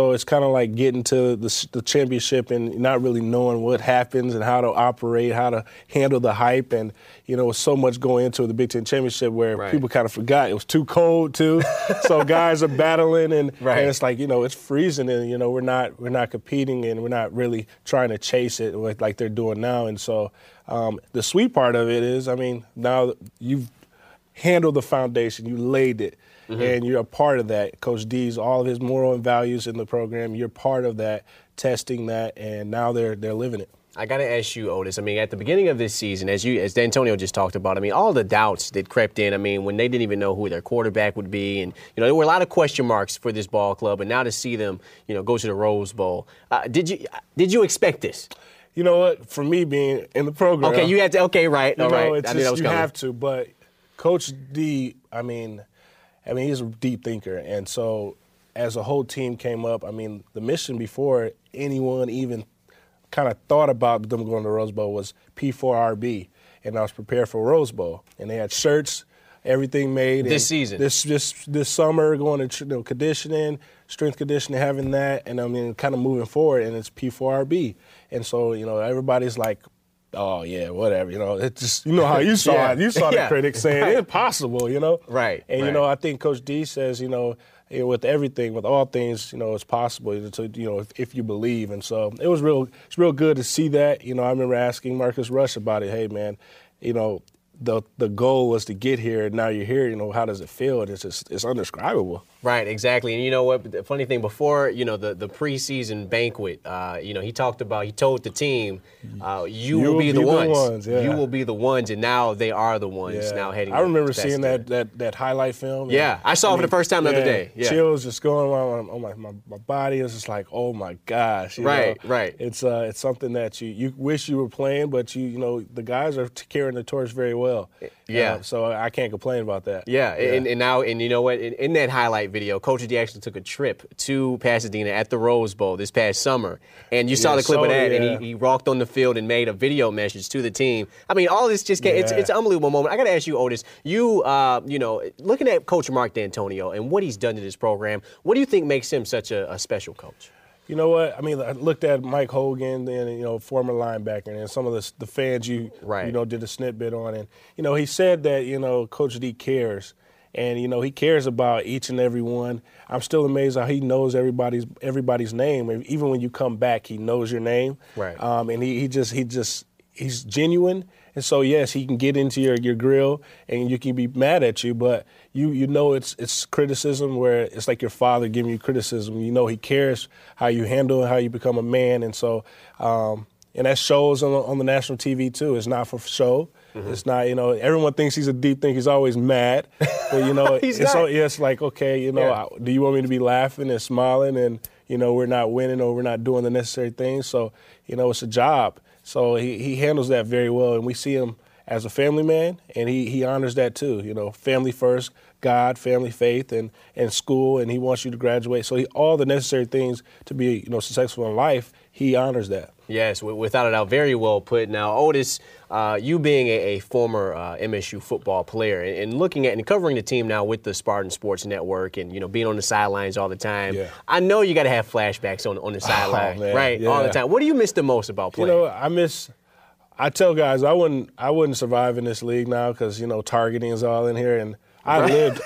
know, it's kind of like getting to the championship and not really knowing what happens and how to operate, how to handle the hype. And, you know, so much going into the Big Ten Championship where people kind of forgot it was too cold, too. So guys are battling, and it's like, you know, it's freezing, and, you know, we're not competing, and we're not really trying to chase it like they're doing now. And so the sweet part of it is, I mean, now you've handled the foundation, you laid it. And you're a part of that. Coach D's, all of his moral and values in the program, you're part of that, testing that, and now they're living it. I got to ask you, Otis, I mean, at the beginning of this season, as D'Antonio just talked about, I mean, all the doubts that crept in, I mean, when they didn't even know who their quarterback would be, and, you know, there were a lot of question marks for this ball club, and now to see them, you know, go to the Rose Bowl. Did you expect this? You know what? For me being in the program. Okay, you had to, okay, right, all right. It's I knew that was you coming. have to, but Coach D, I mean, he's a deep thinker, and so as a whole team came up, I mean, the mission before anyone even kind of thought about them going to the Rose Bowl was P4RB, and I was prepared for Rose Bowl, and they had shirts, everything made. This season, this summer, going to conditioning, strength conditioning, having that, and I mean, kind of moving forward, and it's P4RB, and so you know everybody's like, oh, yeah, whatever, you know. It's just, you know how you saw it. You saw the critics saying, it's impossible, you know. Right. And, you know, I think Coach D says, you know, with everything, with all things, you know, it's possible, to, you know, if you believe. And so it's real good to see that. You know, I remember asking Marcus Rush about it. Hey, man, you know, the goal was to get here, and now you're here. You know, how does it feel? It's indescribable. Right, exactly. And you know what? The funny thing, before, you know, the preseason banquet, you know, he told the team, you will be the ones. Yeah. You will be the ones, and now they are the ones now heading. I remember seeing that highlight film. Yeah, I saw it for the first time the other day. Yeah. Chills just going on my body. It was just like, oh my gosh. You know? Right. It's something that you wish you were playing, but you know the guys are carrying the torch very well. Yeah. So I can't complain about that. Yeah. And now, and you know what? In that highlight video, Coach D actually took a trip to Pasadena at the Rose Bowl this past summer, and you saw the clip of that, and he walked on the field and made a video message to the team. I mean, all this just it's an unbelievable moment. I got to ask you, Otis, you know, looking at Coach Mark D'Antonio and what he's done to this program, what do you think makes him such a special coach? You know what? I mean, I looked at Mike Hogan, and you know, former linebacker, and some of the fans you know did a snippet on, and you know, he said that you know Coach D cares, and you know he cares about each and every one. I'm still amazed how he knows everybody's name. Even when you come back, he knows your name. Right. And he's genuine. And so, yes, he can get into your grill, and you can be mad at you, but you know it's criticism where it's like your father giving you criticism. You know he cares how you handle it, how you become a man. And so, and that shows on the national TV, too. It's not for show. Mm-hmm. It's not, you know, everyone thinks he's a deep think. He's always mad. But, you know, it's like, okay, you know, do you want me to be laughing and smiling and, you know, we're not winning or we're not doing the necessary things? So, you know, it's a job. So he handles that very well, and we see him as a family man, and he honors that too. You know, family first, God, family, faith, and school, and he wants you to graduate. So all the necessary things to be, you know, successful in life, he honors that. Yes, without a doubt, very well put. Now, Otis, you being a former MSU football player and looking at and covering the team now with the Spartan Sports Network and, you know, being on the sidelines all the time, I know you got to have flashbacks on the sideline, right, all the time. What do you miss the most about playing? You know, I tell guys I wouldn't survive in this league now because, you know, targeting is all in here, and I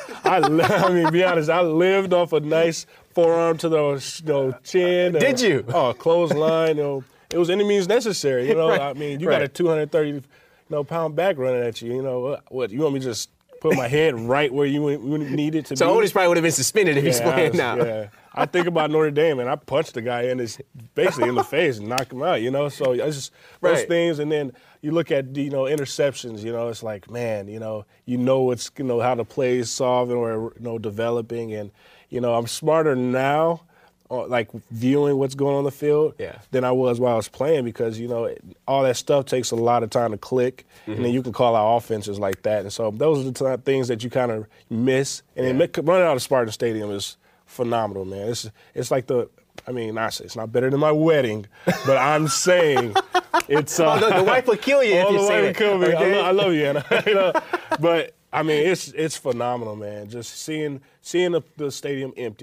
mean, be honest, I lived off a nice forearm to the chin. Did you? Oh, clothesline, you know. It was any means necessary, you know. I mean, you got a 230, pound back running at you. You know what? You want me to just put my head right where you need it to be? So Otis probably would have been suspended if he's playing now. Yeah, I think about Notre Dame, and I punched the guy basically in the face and knocked him out. You know, so it's just those things. And then you look at interceptions. You know, it's like, man, you know it's how the play is solving or developing, and I'm smarter now. Like viewing what's going on in the field than I was while I was playing, because all that stuff takes a lot of time to click, and then you can call out offenses like that. And so those are the things that you kind of miss. And then running out of Spartan Stadium is phenomenal, man. It's like it's not better than my wedding, but I'm saying it's the wife will kill you if you say it. Okay? I love you, Anna. But I mean, it's phenomenal, man. Just seeing the stadium empty.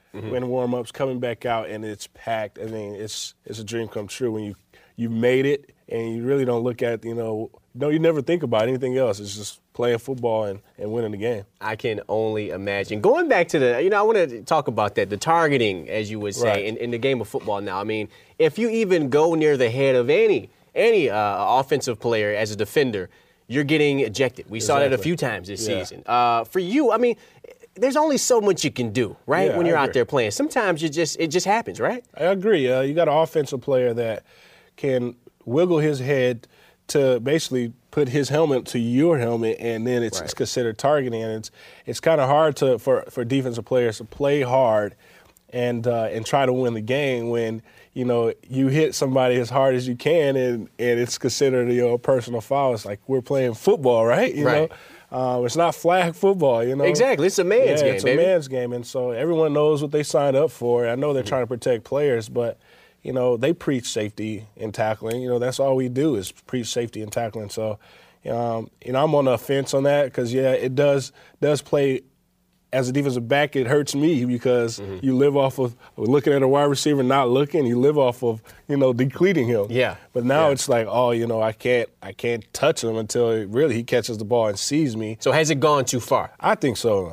in warm-ups, coming back out, and it's packed. I mean, it's a dream come true when you made it, and you really don't look at, you never think about anything else. It's just playing football and winning the game. I can only imagine. Going back to I want to talk about that, the targeting, as you would say, Right. in the game of football now. I mean, if you even go near the head of any offensive player as a defender, you're getting ejected. We saw that a few times this season. For you, I mean, there's only so much you can do, right, Yeah, when you're I out agree. there playing. Sometimes it just happens, right? I agree. You got an offensive player that can wiggle his head to basically put his helmet to your helmet, and then it's considered targeting. And it's kind of hard for defensive players to play hard and try to win the game when you hit somebody as hard as you can, and it's considered a personal foul. It's like we're playing football, right? You know, it's not flag football. Exactly, it's a man's game, it's baby. a man's game, and so everyone knows what they signed up for. I know they're trying to protect players, but they preach safety and tackling. That's all we do is preach safety and tackling. So, I'm on the fence on that because, it does play. As a defensive back, it hurts me because you live off of looking at a wide receiver, not looking. You live off of, depleting him. Yeah. But now it's like, I can't touch him until really he catches the ball and sees me. So has it gone too far? I think so.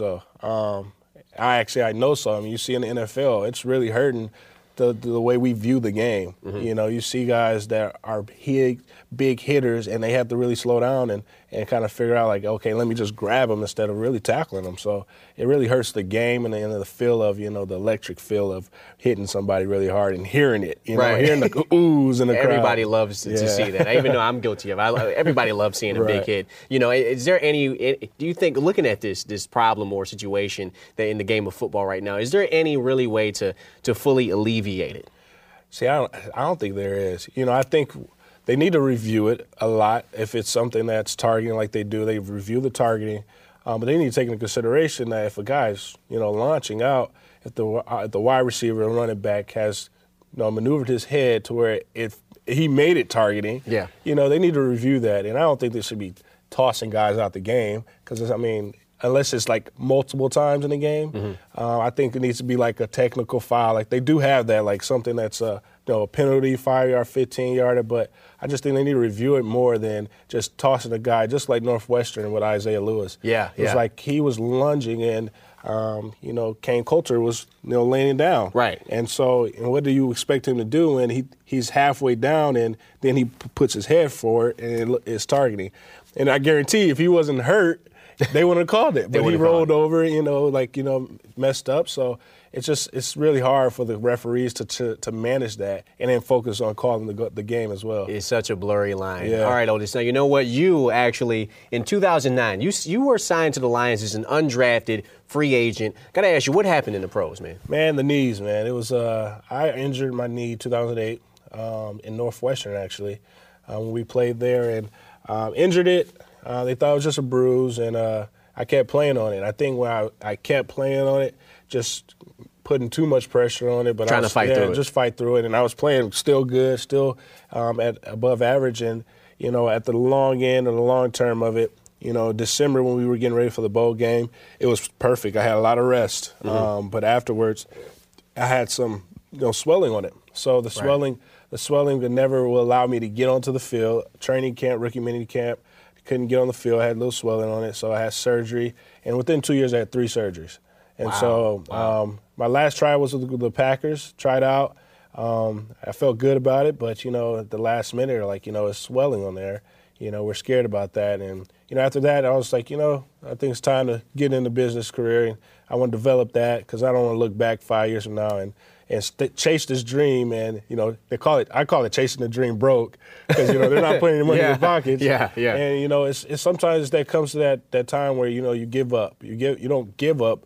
I know so. I mean, you see in the NFL, it's really hurting the way we view the game. You see guys that are big hitters, and they have to really slow down and kind of figure out, like, okay, let me just grab them instead of really tackling them. So it really hurts the game and the feel of, the electric feel of hitting somebody really hard and hearing it, hearing the oohs in the crowd. Everybody loves to see that. I even know I'm guilty of it. Everybody loves seeing a big hit. Is there do you think, looking at this problem or situation that in the game of football right now, is there any really way to fully alleviate it? See, I don't think there is. I think they need to review it a lot. If it's something that's targeting like they do, they review the targeting. But they need to take into consideration that if a guy's, launching out, if the wide receiver and running back has, maneuvered his head to where if he made it targeting, they need to review that. And I don't think they should be tossing guys out the game because, unless it's like multiple times in the game, I think it needs to be like a technical foul. Like they do have that, like something that's a penalty, 5-yard, 15-yarder, but I just think they need to review it more than just tossing a guy, just like Northwestern with Isaiah Lewis. It's like he was lunging and, Kane Coulter was, laying down. Right. And so what do you expect him to do when he's halfway down and then he puts his head forward and it's targeting? And I guarantee if he wasn't hurt, they wouldn't have called it. But he rolled over, messed up. So it's really hard for the referees to manage that and then focus on calling the game as well. It's such a blurry line. Yeah. All right, Otis. Now, you know what? You actually, in 2009, you were signed to the Lions as an undrafted free agent. Got to ask you, what happened in the pros, man? Man, the knees, man. It was I injured my knee 2008 in Northwestern, actually, when we played there. And injured it. They thought it was just a bruise, and I kept playing on it. I think when I kept playing on it, just putting too much pressure on it. But Trying to fight through it. Just fight through it. And I was playing still good, still at above average. And, at the long end or the long term of it, December when we were getting ready for the bowl game, it was perfect. I had a lot of rest. But afterwards, I had some swelling on it. So the swelling never will allow me to get onto the field. Training camp, rookie mini camp, couldn't get on the field. I had a little swelling on it, so I had surgery. And within 2 years, I had 3 surgeries. And my last try was with the Packers, tried out. I felt good about it, but, at the last minute, it's swelling on there. We're scared about that. And, after that, I was like, I think it's time to get in the business career. And I want to develop that because I don't want to look back 5 years from now and chase this dream. And, I call it chasing the dream broke because, they're not putting any money in your pockets. Yeah. And, it's sometimes that comes to that time where, you give up. You don't give up,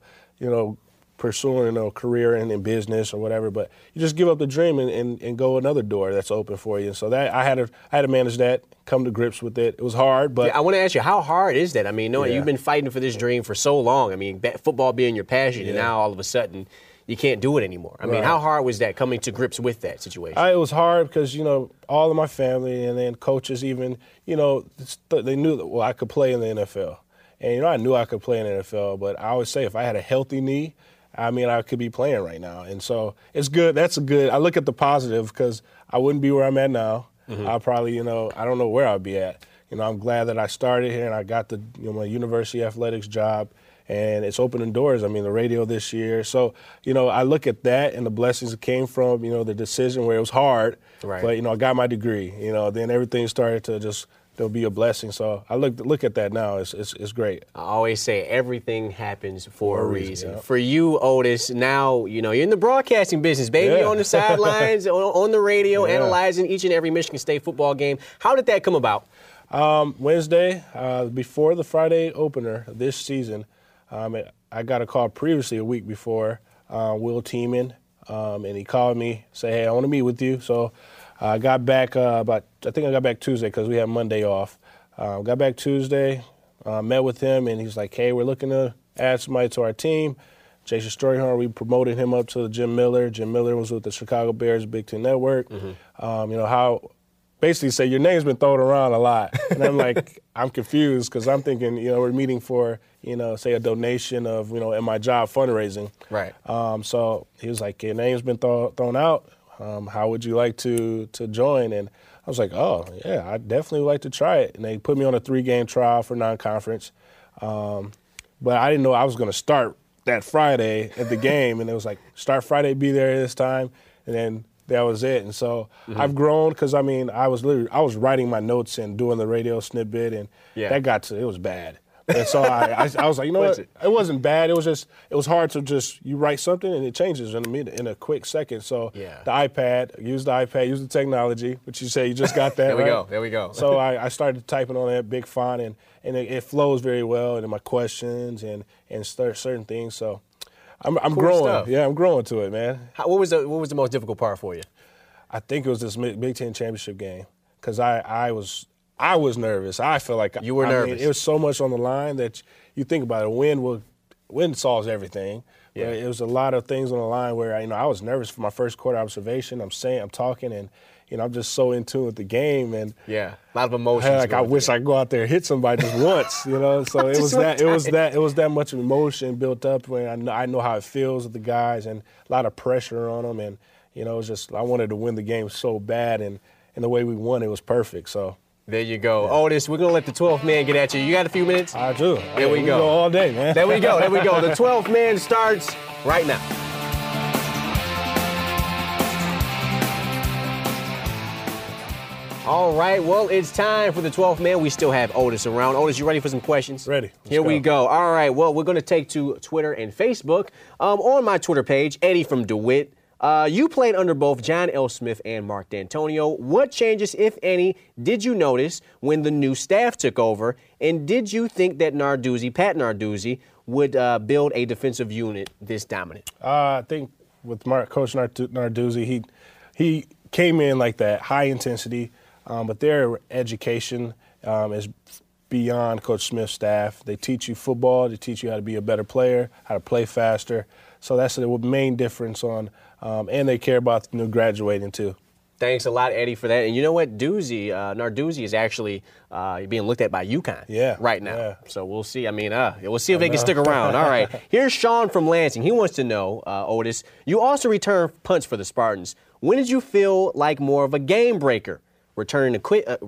pursuing a career in business or whatever, but you just give up the dream and go another door that's open for you. And so that I had to manage that, come to grips with it. It was hard, but I want to ask you, how hard is that? I mean, you've been fighting for this dream for so long. I mean, football being your passion, and now all of a sudden you can't do it anymore. I mean, how hard was that coming to grips with that situation? It was hard because, all of my family and then coaches even, they knew that, I could play in the NFL. And, I knew I could play in the NFL, but I always say if I had a healthy knee, I mean, I could be playing right now. And so it's good. That's a good – I look at the positive because I wouldn't be where I'm at now. I'll probably, I don't know where I'll be at. I'm glad that I started here and I got the my university athletics job, and it's opening doors. I mean, the radio this year. So, I look at that and the blessings that came from, the decision where it was hard. Right. But, I got my degree. Then everything started to just – there'll be a blessing. So I look at that now. It's great. I always say everything happens for a reason. Yeah. For you, Otis, now, you're in the broadcasting business, baby, on the sidelines, on the radio, analyzing each and every Michigan State football game. How did that come about? Wednesday, before the Friday opener this season, I got a call previously a week before, Will Tiemann, and he called me, say, hey, I want to meet with you. So I got back I think I got back Tuesday because we have Monday off. Got back Tuesday, met with him, and he's like, hey, we're looking to add somebody to our team. Jason Stroyhorn, we promoted him up to Jim Miller. Jim Miller was with the Chicago Bears Big Ten Network. How basically say your name's been thrown around a lot. And I'm like, I'm confused because I'm thinking, we're meeting for, say a donation of, in my job fundraising. Right. So he was like, your name's been thrown out. How would you like to join? And I was like, oh, yeah, I definitely would like to try it. And they put me on a 3-game trial for non-conference. But I didn't know I was going to start that Friday at the game. And it was like, start Friday, be there this time. And then that was it. And so I've grown because, I was writing my notes and doing the radio snippet. And that it was bad. And so I was like, what? It wasn't bad. It was hard to you write something and it changes in a quick second. So the iPad, use the technology, which you say you just got that. There we go. So I started typing on that big font and it flows very well in my questions and certain things. So I'm cool growing. Stuff. Yeah, I'm growing to it, man. What was the most difficult part for you? I think it was this Big Ten championship game because I was nervous. I feel like you were nervous. It was so much on the line that you think about it. Win solves everything. Yeah. But it was a lot of things on the line where I was nervous for my first quarter observation. I'm talking, and I'm just so in tune with the game, and a lot of emotions. I wish I could go out there and hit somebody just once, So it was that much emotion built up when I know how it feels with the guys, and a lot of pressure on them, and it was just I wanted to win the game so bad, and the way we won it was perfect. So. There you go. Otis, we're going to let the 12th man get at you. You got a few minutes? I do. There we go. All day, man. There we go. The 12th man starts right now. All right, well, it's time for the 12th man. We still have Otis around. Otis, you ready for some questions? Ready. Here we go. All right, well, we're going to take to Twitter and Facebook. On my Twitter page, Eddie from DeWitt. You played under both John L. Smith and Mark D'Antonio. What changes, if any, did you notice when the new staff took over? And did you think that Pat Narduzzi, would build a defensive unit this dominant? I think with Coach Narduzzi, he came in like that, high intensity, but their education is beyond Coach Smith's staff. They teach you football. They teach you how to be a better player, how to play faster. So that's the main difference on and they care about the new graduating, too. Thanks a lot, Eddie, for that. And you know what? Narduzzi is actually being looked at by UConn right now. Yeah. So we'll see. We'll see if they can stick around. All right. Here's Sean from Lansing. He wants to know, Otis, you also return punts for the Spartans. When did you feel like more of a game breaker? Returning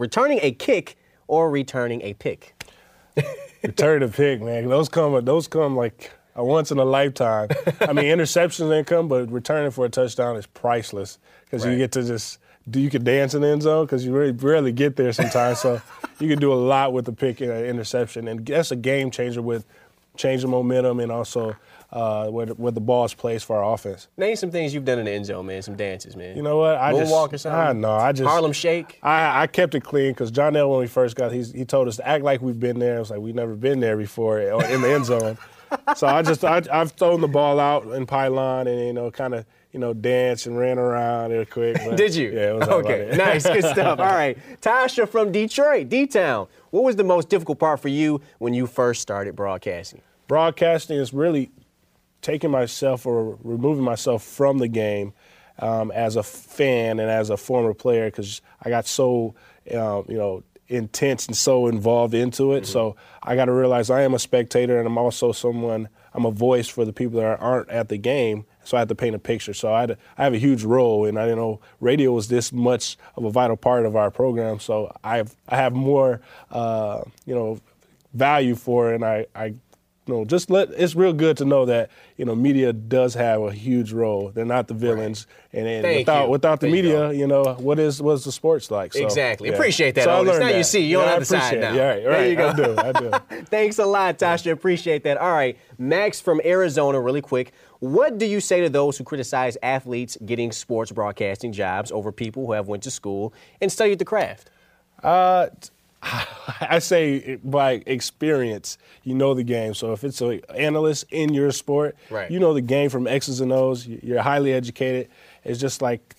a kick or returning a pick? Returning a pick, man. Those come like a once in a lifetime. Interceptions ain't come, but returning for a touchdown is priceless because you get to you can dance in the end zone because you really rarely get there sometimes. So you can do a lot with the pick and interception, and that's a game changer with changing momentum and also where the ball is placed for our offense. Name some things you've done in the end zone, man. Some dances, man. You know what? Moonwalk or something? Harlem Shake? I kept it clean because John L., when we first got, he told us to act like we've been there. I was like, we've never been there before in the end zone. So I've thrown the ball out in pylon and kind of dance and ran around real quick. But did you? Yeah, it was okay. Nice, good stuff. All right, Tasha from Detroit, D-Town. What was the most difficult part for you when you first started broadcasting? Broadcasting is really taking myself or removing myself from the game as a fan and as a former player because I got so intense and so involved into it. So I got to realize I am a spectator, and I'm also I'm a voice for the people that aren't at the game. So I had to paint a picture. So I have a huge role, and I didn't know radio was this much of a vital part of our program. So I have more, value for it, and I it's real good to know that, media does have a huge role. They're not the villains. Right. And without the media, what's the sports like? So, exactly. Yeah. Appreciate that, so Otis. Now you see, you're on the other side now. Yeah, right. There you go. I do. Thanks a lot, Tasha. Appreciate that. All right, Max from Arizona, really quick. What do you say to those who criticize athletes getting sports broadcasting jobs over people who have went to school and studied the craft? I say by experience, you know the game. So if it's an analyst in your sport, right. You know the game from X's and O's. You're highly educated. It's just like,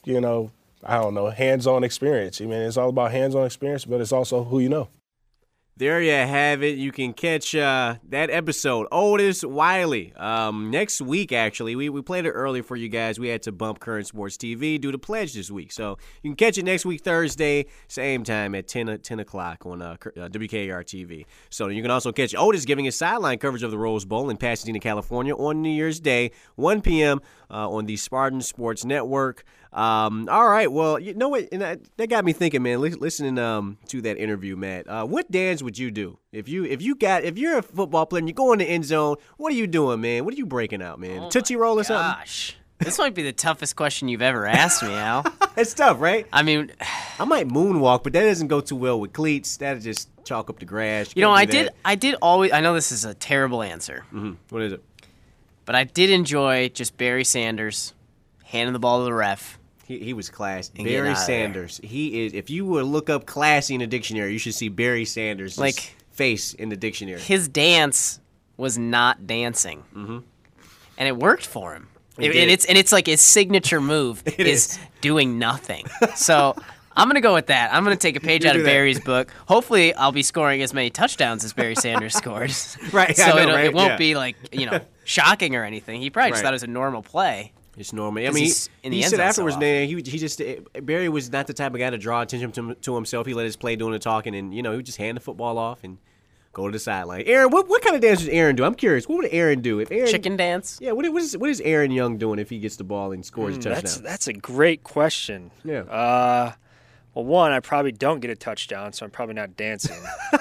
hands-on experience. I mean, it's all about hands-on experience, but it's also who you know. There you have it. You can catch that episode, Otis Wiley. Next week, actually. We played it early for you guys. We had to bump Current Sports TV due to pledge this week. So you can catch it next week, Thursday, same time at 10 o'clock on WKAR TV. So you can also catch Otis giving his sideline coverage of the Rose Bowl in Pasadena, California on New Year's Day, 1 p.m. On the Spartan Sports Network. All right, well, you know what? And that got me thinking, man. Listening to that interview, Matt. What dance would you do if you're a football player and you go in the end zone? What are you doing, man? What are you breaking out, man? Tootsie Roll or something? Gosh, this might be the toughest question you've ever asked me, Al. It's tough, right? I mean, I might moonwalk, but that doesn't go too well with cleats. That'll just chalk up the grass. I did always. I know this is a terrible answer. Mm-hmm. What is it? But I did enjoy just Barry Sanders handing the ball to the ref. He was classy. Barry Sanders. He is. If you were to look up classy in the dictionary, you should see Barry Sanders' face in the dictionary. His dance was not dancing, and it worked for him. It's like his signature move is doing nothing. So I'm gonna go with that. I'm gonna take a page out of Barry's book. Hopefully, I'll be scoring as many touchdowns as Barry Sanders scored. Right. So it won't be like shocking or anything. He probably just thought it was a normal play. It's normal. I mean, he said afterwards, man, Barry was not the type of guy to draw attention to himself. He let his play doing the talking, and he would just hand the football off and go to the sideline. Aaron, what kind of dance does Aaron do? I'm curious. What would Aaron do if Aaron chicken dance? Yeah. What is Aaron Young doing if he gets the ball and scores a touchdown? That's a great question. Yeah. Well, one, I probably don't get a touchdown, so I'm probably not dancing.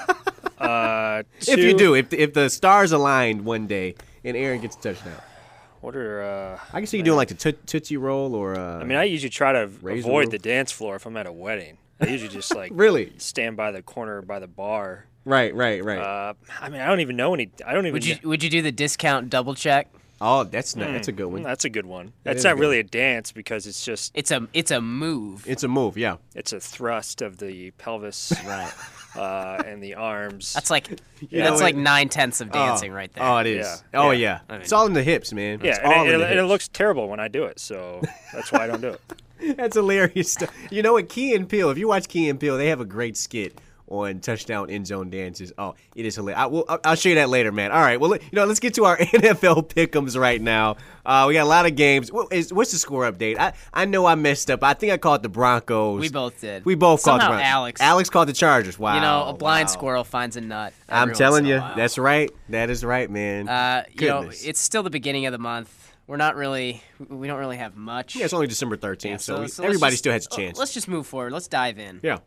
Two, if you do, if the stars aligned one day and Aaron gets a touchdown. What are I can see you doing like the Tootsie Roll or I mean, I usually try to avoid the dance floor if I'm at a wedding. I usually just really stand by the corner by the bar. Right. I mean, I don't even know any. I don't even. Would you do the discount double check? Oh, that's a good one. That's a good one. That's not really a dance because it's just it's a move. It's a move, yeah. It's a thrust of the pelvis, right, and the arms. That's like 9/10 of dancing right there. Oh, it is. Yeah. Oh, yeah. I mean, it's all in the hips, man. Yeah, and it looks terrible when I do it, so that's why I don't do it. That's hilarious stuff. You know what, Key and Peele, if you watch Key and Peele, they have a great skit on touchdown end zone dances. Oh, it is hilarious. I'll show you that later, man. All right, well, let's get to our NFL pick'ems right now. We got a lot of games. What's the score update? I know I messed up. I think I called the Broncos. We both did. We both called the Broncos. Alex called the Chargers. Wow. A blind squirrel finds a nut. I'm telling you, that's right. That is right, man. It's still the beginning of the month. We don't really have much. Yeah, it's only December 13th, so everybody still has a chance. Let's just move forward. Let's dive in. Yeah.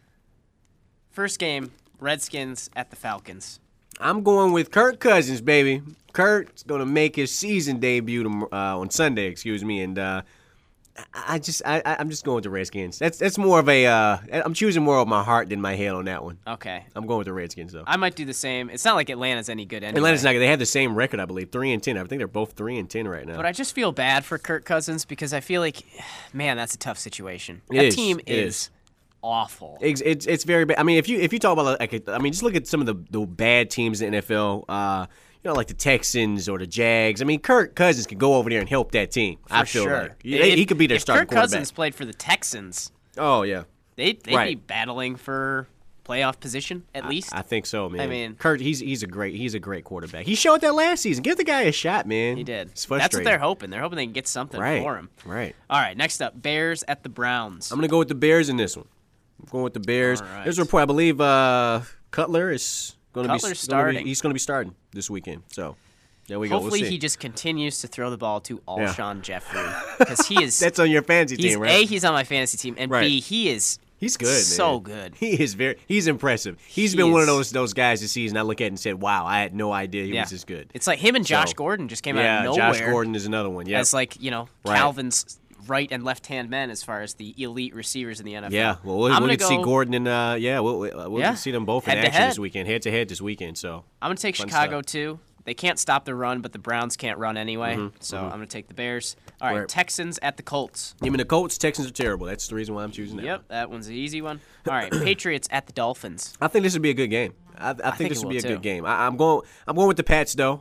First game, Redskins at the Falcons. I'm going with Kirk Cousins, baby. Kirk's going to make his season debut on Sunday, and I'm just going with the Redskins. That's more of a I'm choosing more of my heart than my head on that one. Okay. I'm going with the Redskins though. I might do the same. It's not like Atlanta's any good anyway. Atlanta's not good. They have the same record, I believe, 3-10. I think they're both 3-10 right now. But I just feel bad for Kirk Cousins because I feel like, man, that's a tough situation. That team is awful. It's very bad. I mean, if you talk about just look at some of the bad teams in the NFL. Like the Texans or the Jags. I mean, Kirk Cousins could go over there and help that team. I feel sure. like he could be their starting quarterback. Kirk Cousins played for the Texans. Oh yeah, they'd be battling for playoff position at least. I think so, man. I mean, Kirk, he's a great quarterback. He showed that last season. Give the guy a shot, man. He did. It's frustrating. That's what they're hoping. They're hoping they can get something for him. Right. All right. Next up, Bears at the Browns. I'm gonna go with the Bears in this one. I'm going with the Bears. All right. There's a report. I believe Cutler is going to be starting. He's going to be starting this weekend. So there we go. Hopefully we'll see. he just continues to throw the ball to Alshon Jeffrey because he is. That's on your fantasy team, right? A, he's on my fantasy team, and Right. B, he's good, so man. good. He is he's impressive. He's He been one of is. those guys this season I look at and said, wow, I had no idea he Yeah. was this good. It's like him and Josh So, Gordon just came out of nowhere. Josh Gordon is another one. Yeah. As like, Right. Calvin's right and left-hand men as far as the elite receivers in the NFL. Yeah, well, we'll I'm get to gonna see go- Gordon and we'll Yeah. see them both in Head to action head. this weekend, head to head this weekend. So I'm going to take Fun Chicago, stuff. too. They can't stop the run, but the Browns can't run anyway. So I'm going to take the Bears. All right, Right. Texans at the Colts. give me the Colts. Texans are terrible. That's the reason why I'm choosing that. Yep, that one's an easy one. All right, Patriots at the Dolphins. I think this would be a good game. I think think this it would be a will, good too. game. I'm going with the Pats though.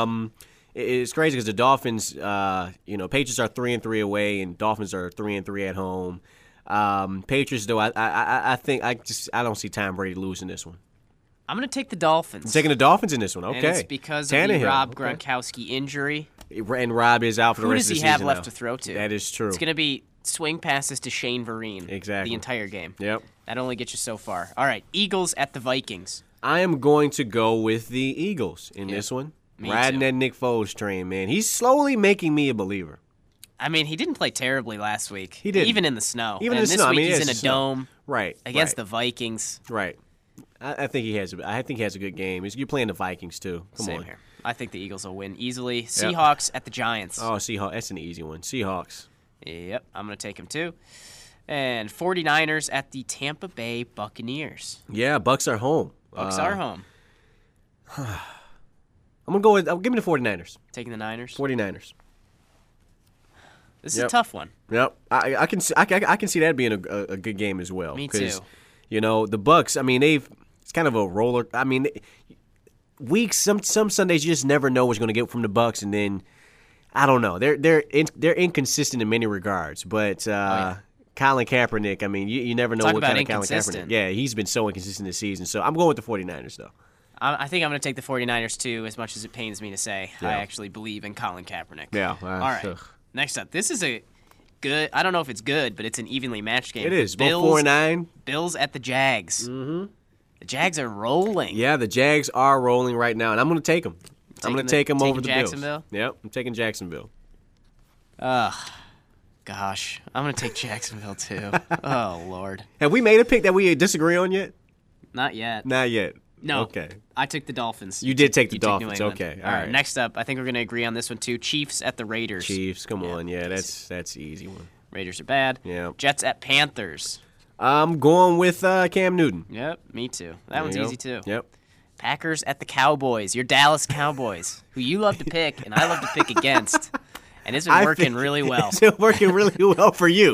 It's crazy because the Dolphins, Patriots are 3-3 away, and Dolphins are 3-3 at home. Patriots though, I think I don't see Tom Brady losing this one. I'm going to take the Dolphins. I'm taking the Dolphins in this one. Okay, And it's because of the Tannehill, Rob okay. Gronkowski injury. And Rob is out for the Who rest does of the he have season left now. to throw to? That is true. It's going to be swing passes to Shane Vereen Exactly. the entire game. Yep. That only gets you so far. All right, Eagles at the Vikings. I am going to go with the Eagles in this one. me Riding too. that Nick Foles train, man. He's slowly making me a believer. I mean, he didn't play terribly last week. He didn't. Even in the snow. Even and in the this snow. I week mean, he's it's in a snow. dome Right. against right. the Vikings. Right. I think he has. I think he has a good game. You're playing the Vikings too. Come Same on. here. I think the Eagles will win easily. Seahawks at the Giants. Oh, Seahawks. That's an easy one. Seahawks. Yep, I'm going to take him too. And 49ers at the Tampa Bay Buccaneers. Yeah, Bucks are home. Bucks are home. I'm gonna go with. Give me the 49ers. Taking the Niners. 49ers. This is a Yep. tough one. Yep. I can see. I can see that being a good game as well. Me 'Cause, too. the Bucks. I mean, it's kind of a roller. I mean, weeks. Some Sundays you just never know what you're gonna get from the Bucks, and then I don't know. They're inconsistent in many regards, but. Colin Kaepernick, I mean, you never know Talk what about kind of Colin Kaepernick. inconsistent. Yeah, he's been so inconsistent this season. So I'm going with the 49ers, though. I think I'm going to take the 49ers too, as much as it pains me to say. Yeah. I actually believe in Colin Kaepernick. Yeah. All right. ugh. Next up. This is a good, I don't know if it's good, but it's an evenly matched game. It is. Bills, Both 4-9. Bills at the Jags. Mm-hmm. The Jags are rolling. Yeah, the Jags are rolling right now, and I'm going to take them. I'm going to take them over the Jacksonville? Bills. Yep, I'm taking Jacksonville. Gosh, I'm going to take Jacksonville too. Oh, Lord. Have we made a pick that we disagree on yet? Not yet. Not yet. No. Okay. I took the Dolphins. You did take the You took New Dolphins. England. Okay. All right. right. Next up, I think we're going to agree on this one too. Chiefs at the Raiders. Chiefs, come on. Yeah, that's the easy one. Raiders are bad. Yeah. Jets at Panthers. I'm going with Cam Newton. Yep, me too. That There one's you go. easy too. Yep. Packers at the Cowboys. Your Dallas Cowboys, who you love to pick and I love to pick against. And it's been working really well. It's been working really well for you.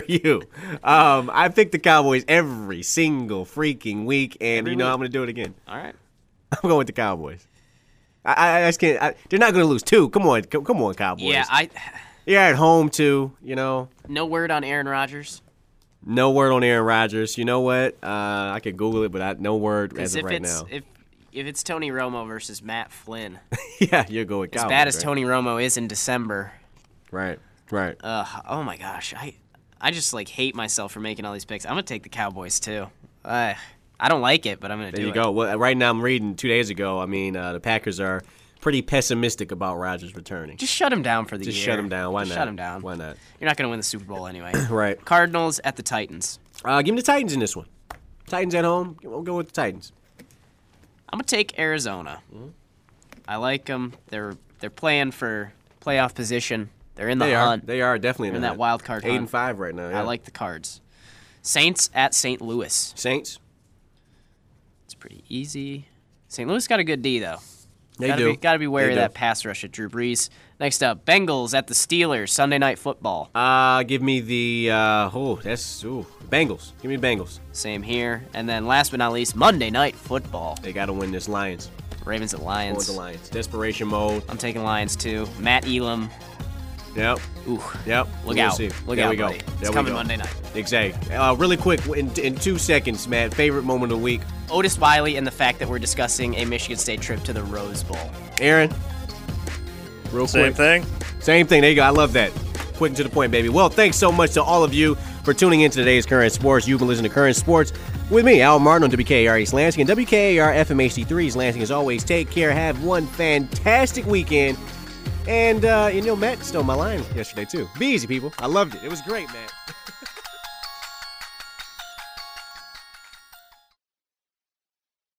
I pick the Cowboys every single freaking week, and Every I'm week. going to do it again. All right. I'm going with the Cowboys. I just can't. They're not going to lose two. Come on, Cowboys. Yeah, You're at home too. no word on Aaron Rodgers. No word on Aaron Rodgers. You know what? I could Google it, but no word as Because of right now. if it's Tony Romo versus Matt Flynn, Yeah, you're going with as Cowboys. bad as right? Tony Romo is in December, Right. oh my gosh, I just hate myself for making all these picks. I'm gonna take the Cowboys too. I don't like it, but I'm gonna There do you it. go. Well, right now I'm reading 2 days ago. I mean, the Packers are pretty pessimistic about Rodgers returning. Just shut him down for the Just year. shut him down. Why Just not? Shut him down. Why not? You're not gonna win the Super Bowl anyway. Right. Cardinals at the Titans. Give me the Titans in this one. Titans at home. We'll go with the Titans. I'm gonna take Arizona. I like them. They're playing for playoff position. They're in the hunt. They are definitely They're in in the that hunt. wild card 8-5 right now. Yeah. I like the Cards. Saints at St. Louis. Saints. It's pretty easy. St. Louis got a good D though. They do. Gotta be wary They of do. that pass rush at Drew Brees. Next up, Bengals at the Steelers. Sunday Night Football. Give me the Bengals. Give me the Bengals. Same here. And then last but not least, Monday Night Football. They got to win this Lions. Ravens at Going Lions. with the Lions. Desperation mode. I'm taking Lions too. Matt Elam. Yep. Ooh. Yep. Look We'll out. see. Look there out, we go. buddy. There It's we coming go. Monday night. Exactly. Really quick, in 2 seconds, Matt, favorite moment of the week. Otis Wiley and the fact that we're discussing a Michigan State trip to the Rose Bowl. Aaron, real Same quick. thing. Same thing. There you go. I love that. Quick and to the point, baby. Well, thanks so much to all of you for for tuning in to today's Current Sports. You've been listening to Current Sports with me, Al Martin, on WKAR East Lansing and WKAR FM HD3 East Lansing. As always, take care. Have one fantastic weekend. And, Matt stole my line yesterday, too. Be easy, people. I loved it. It was great, man.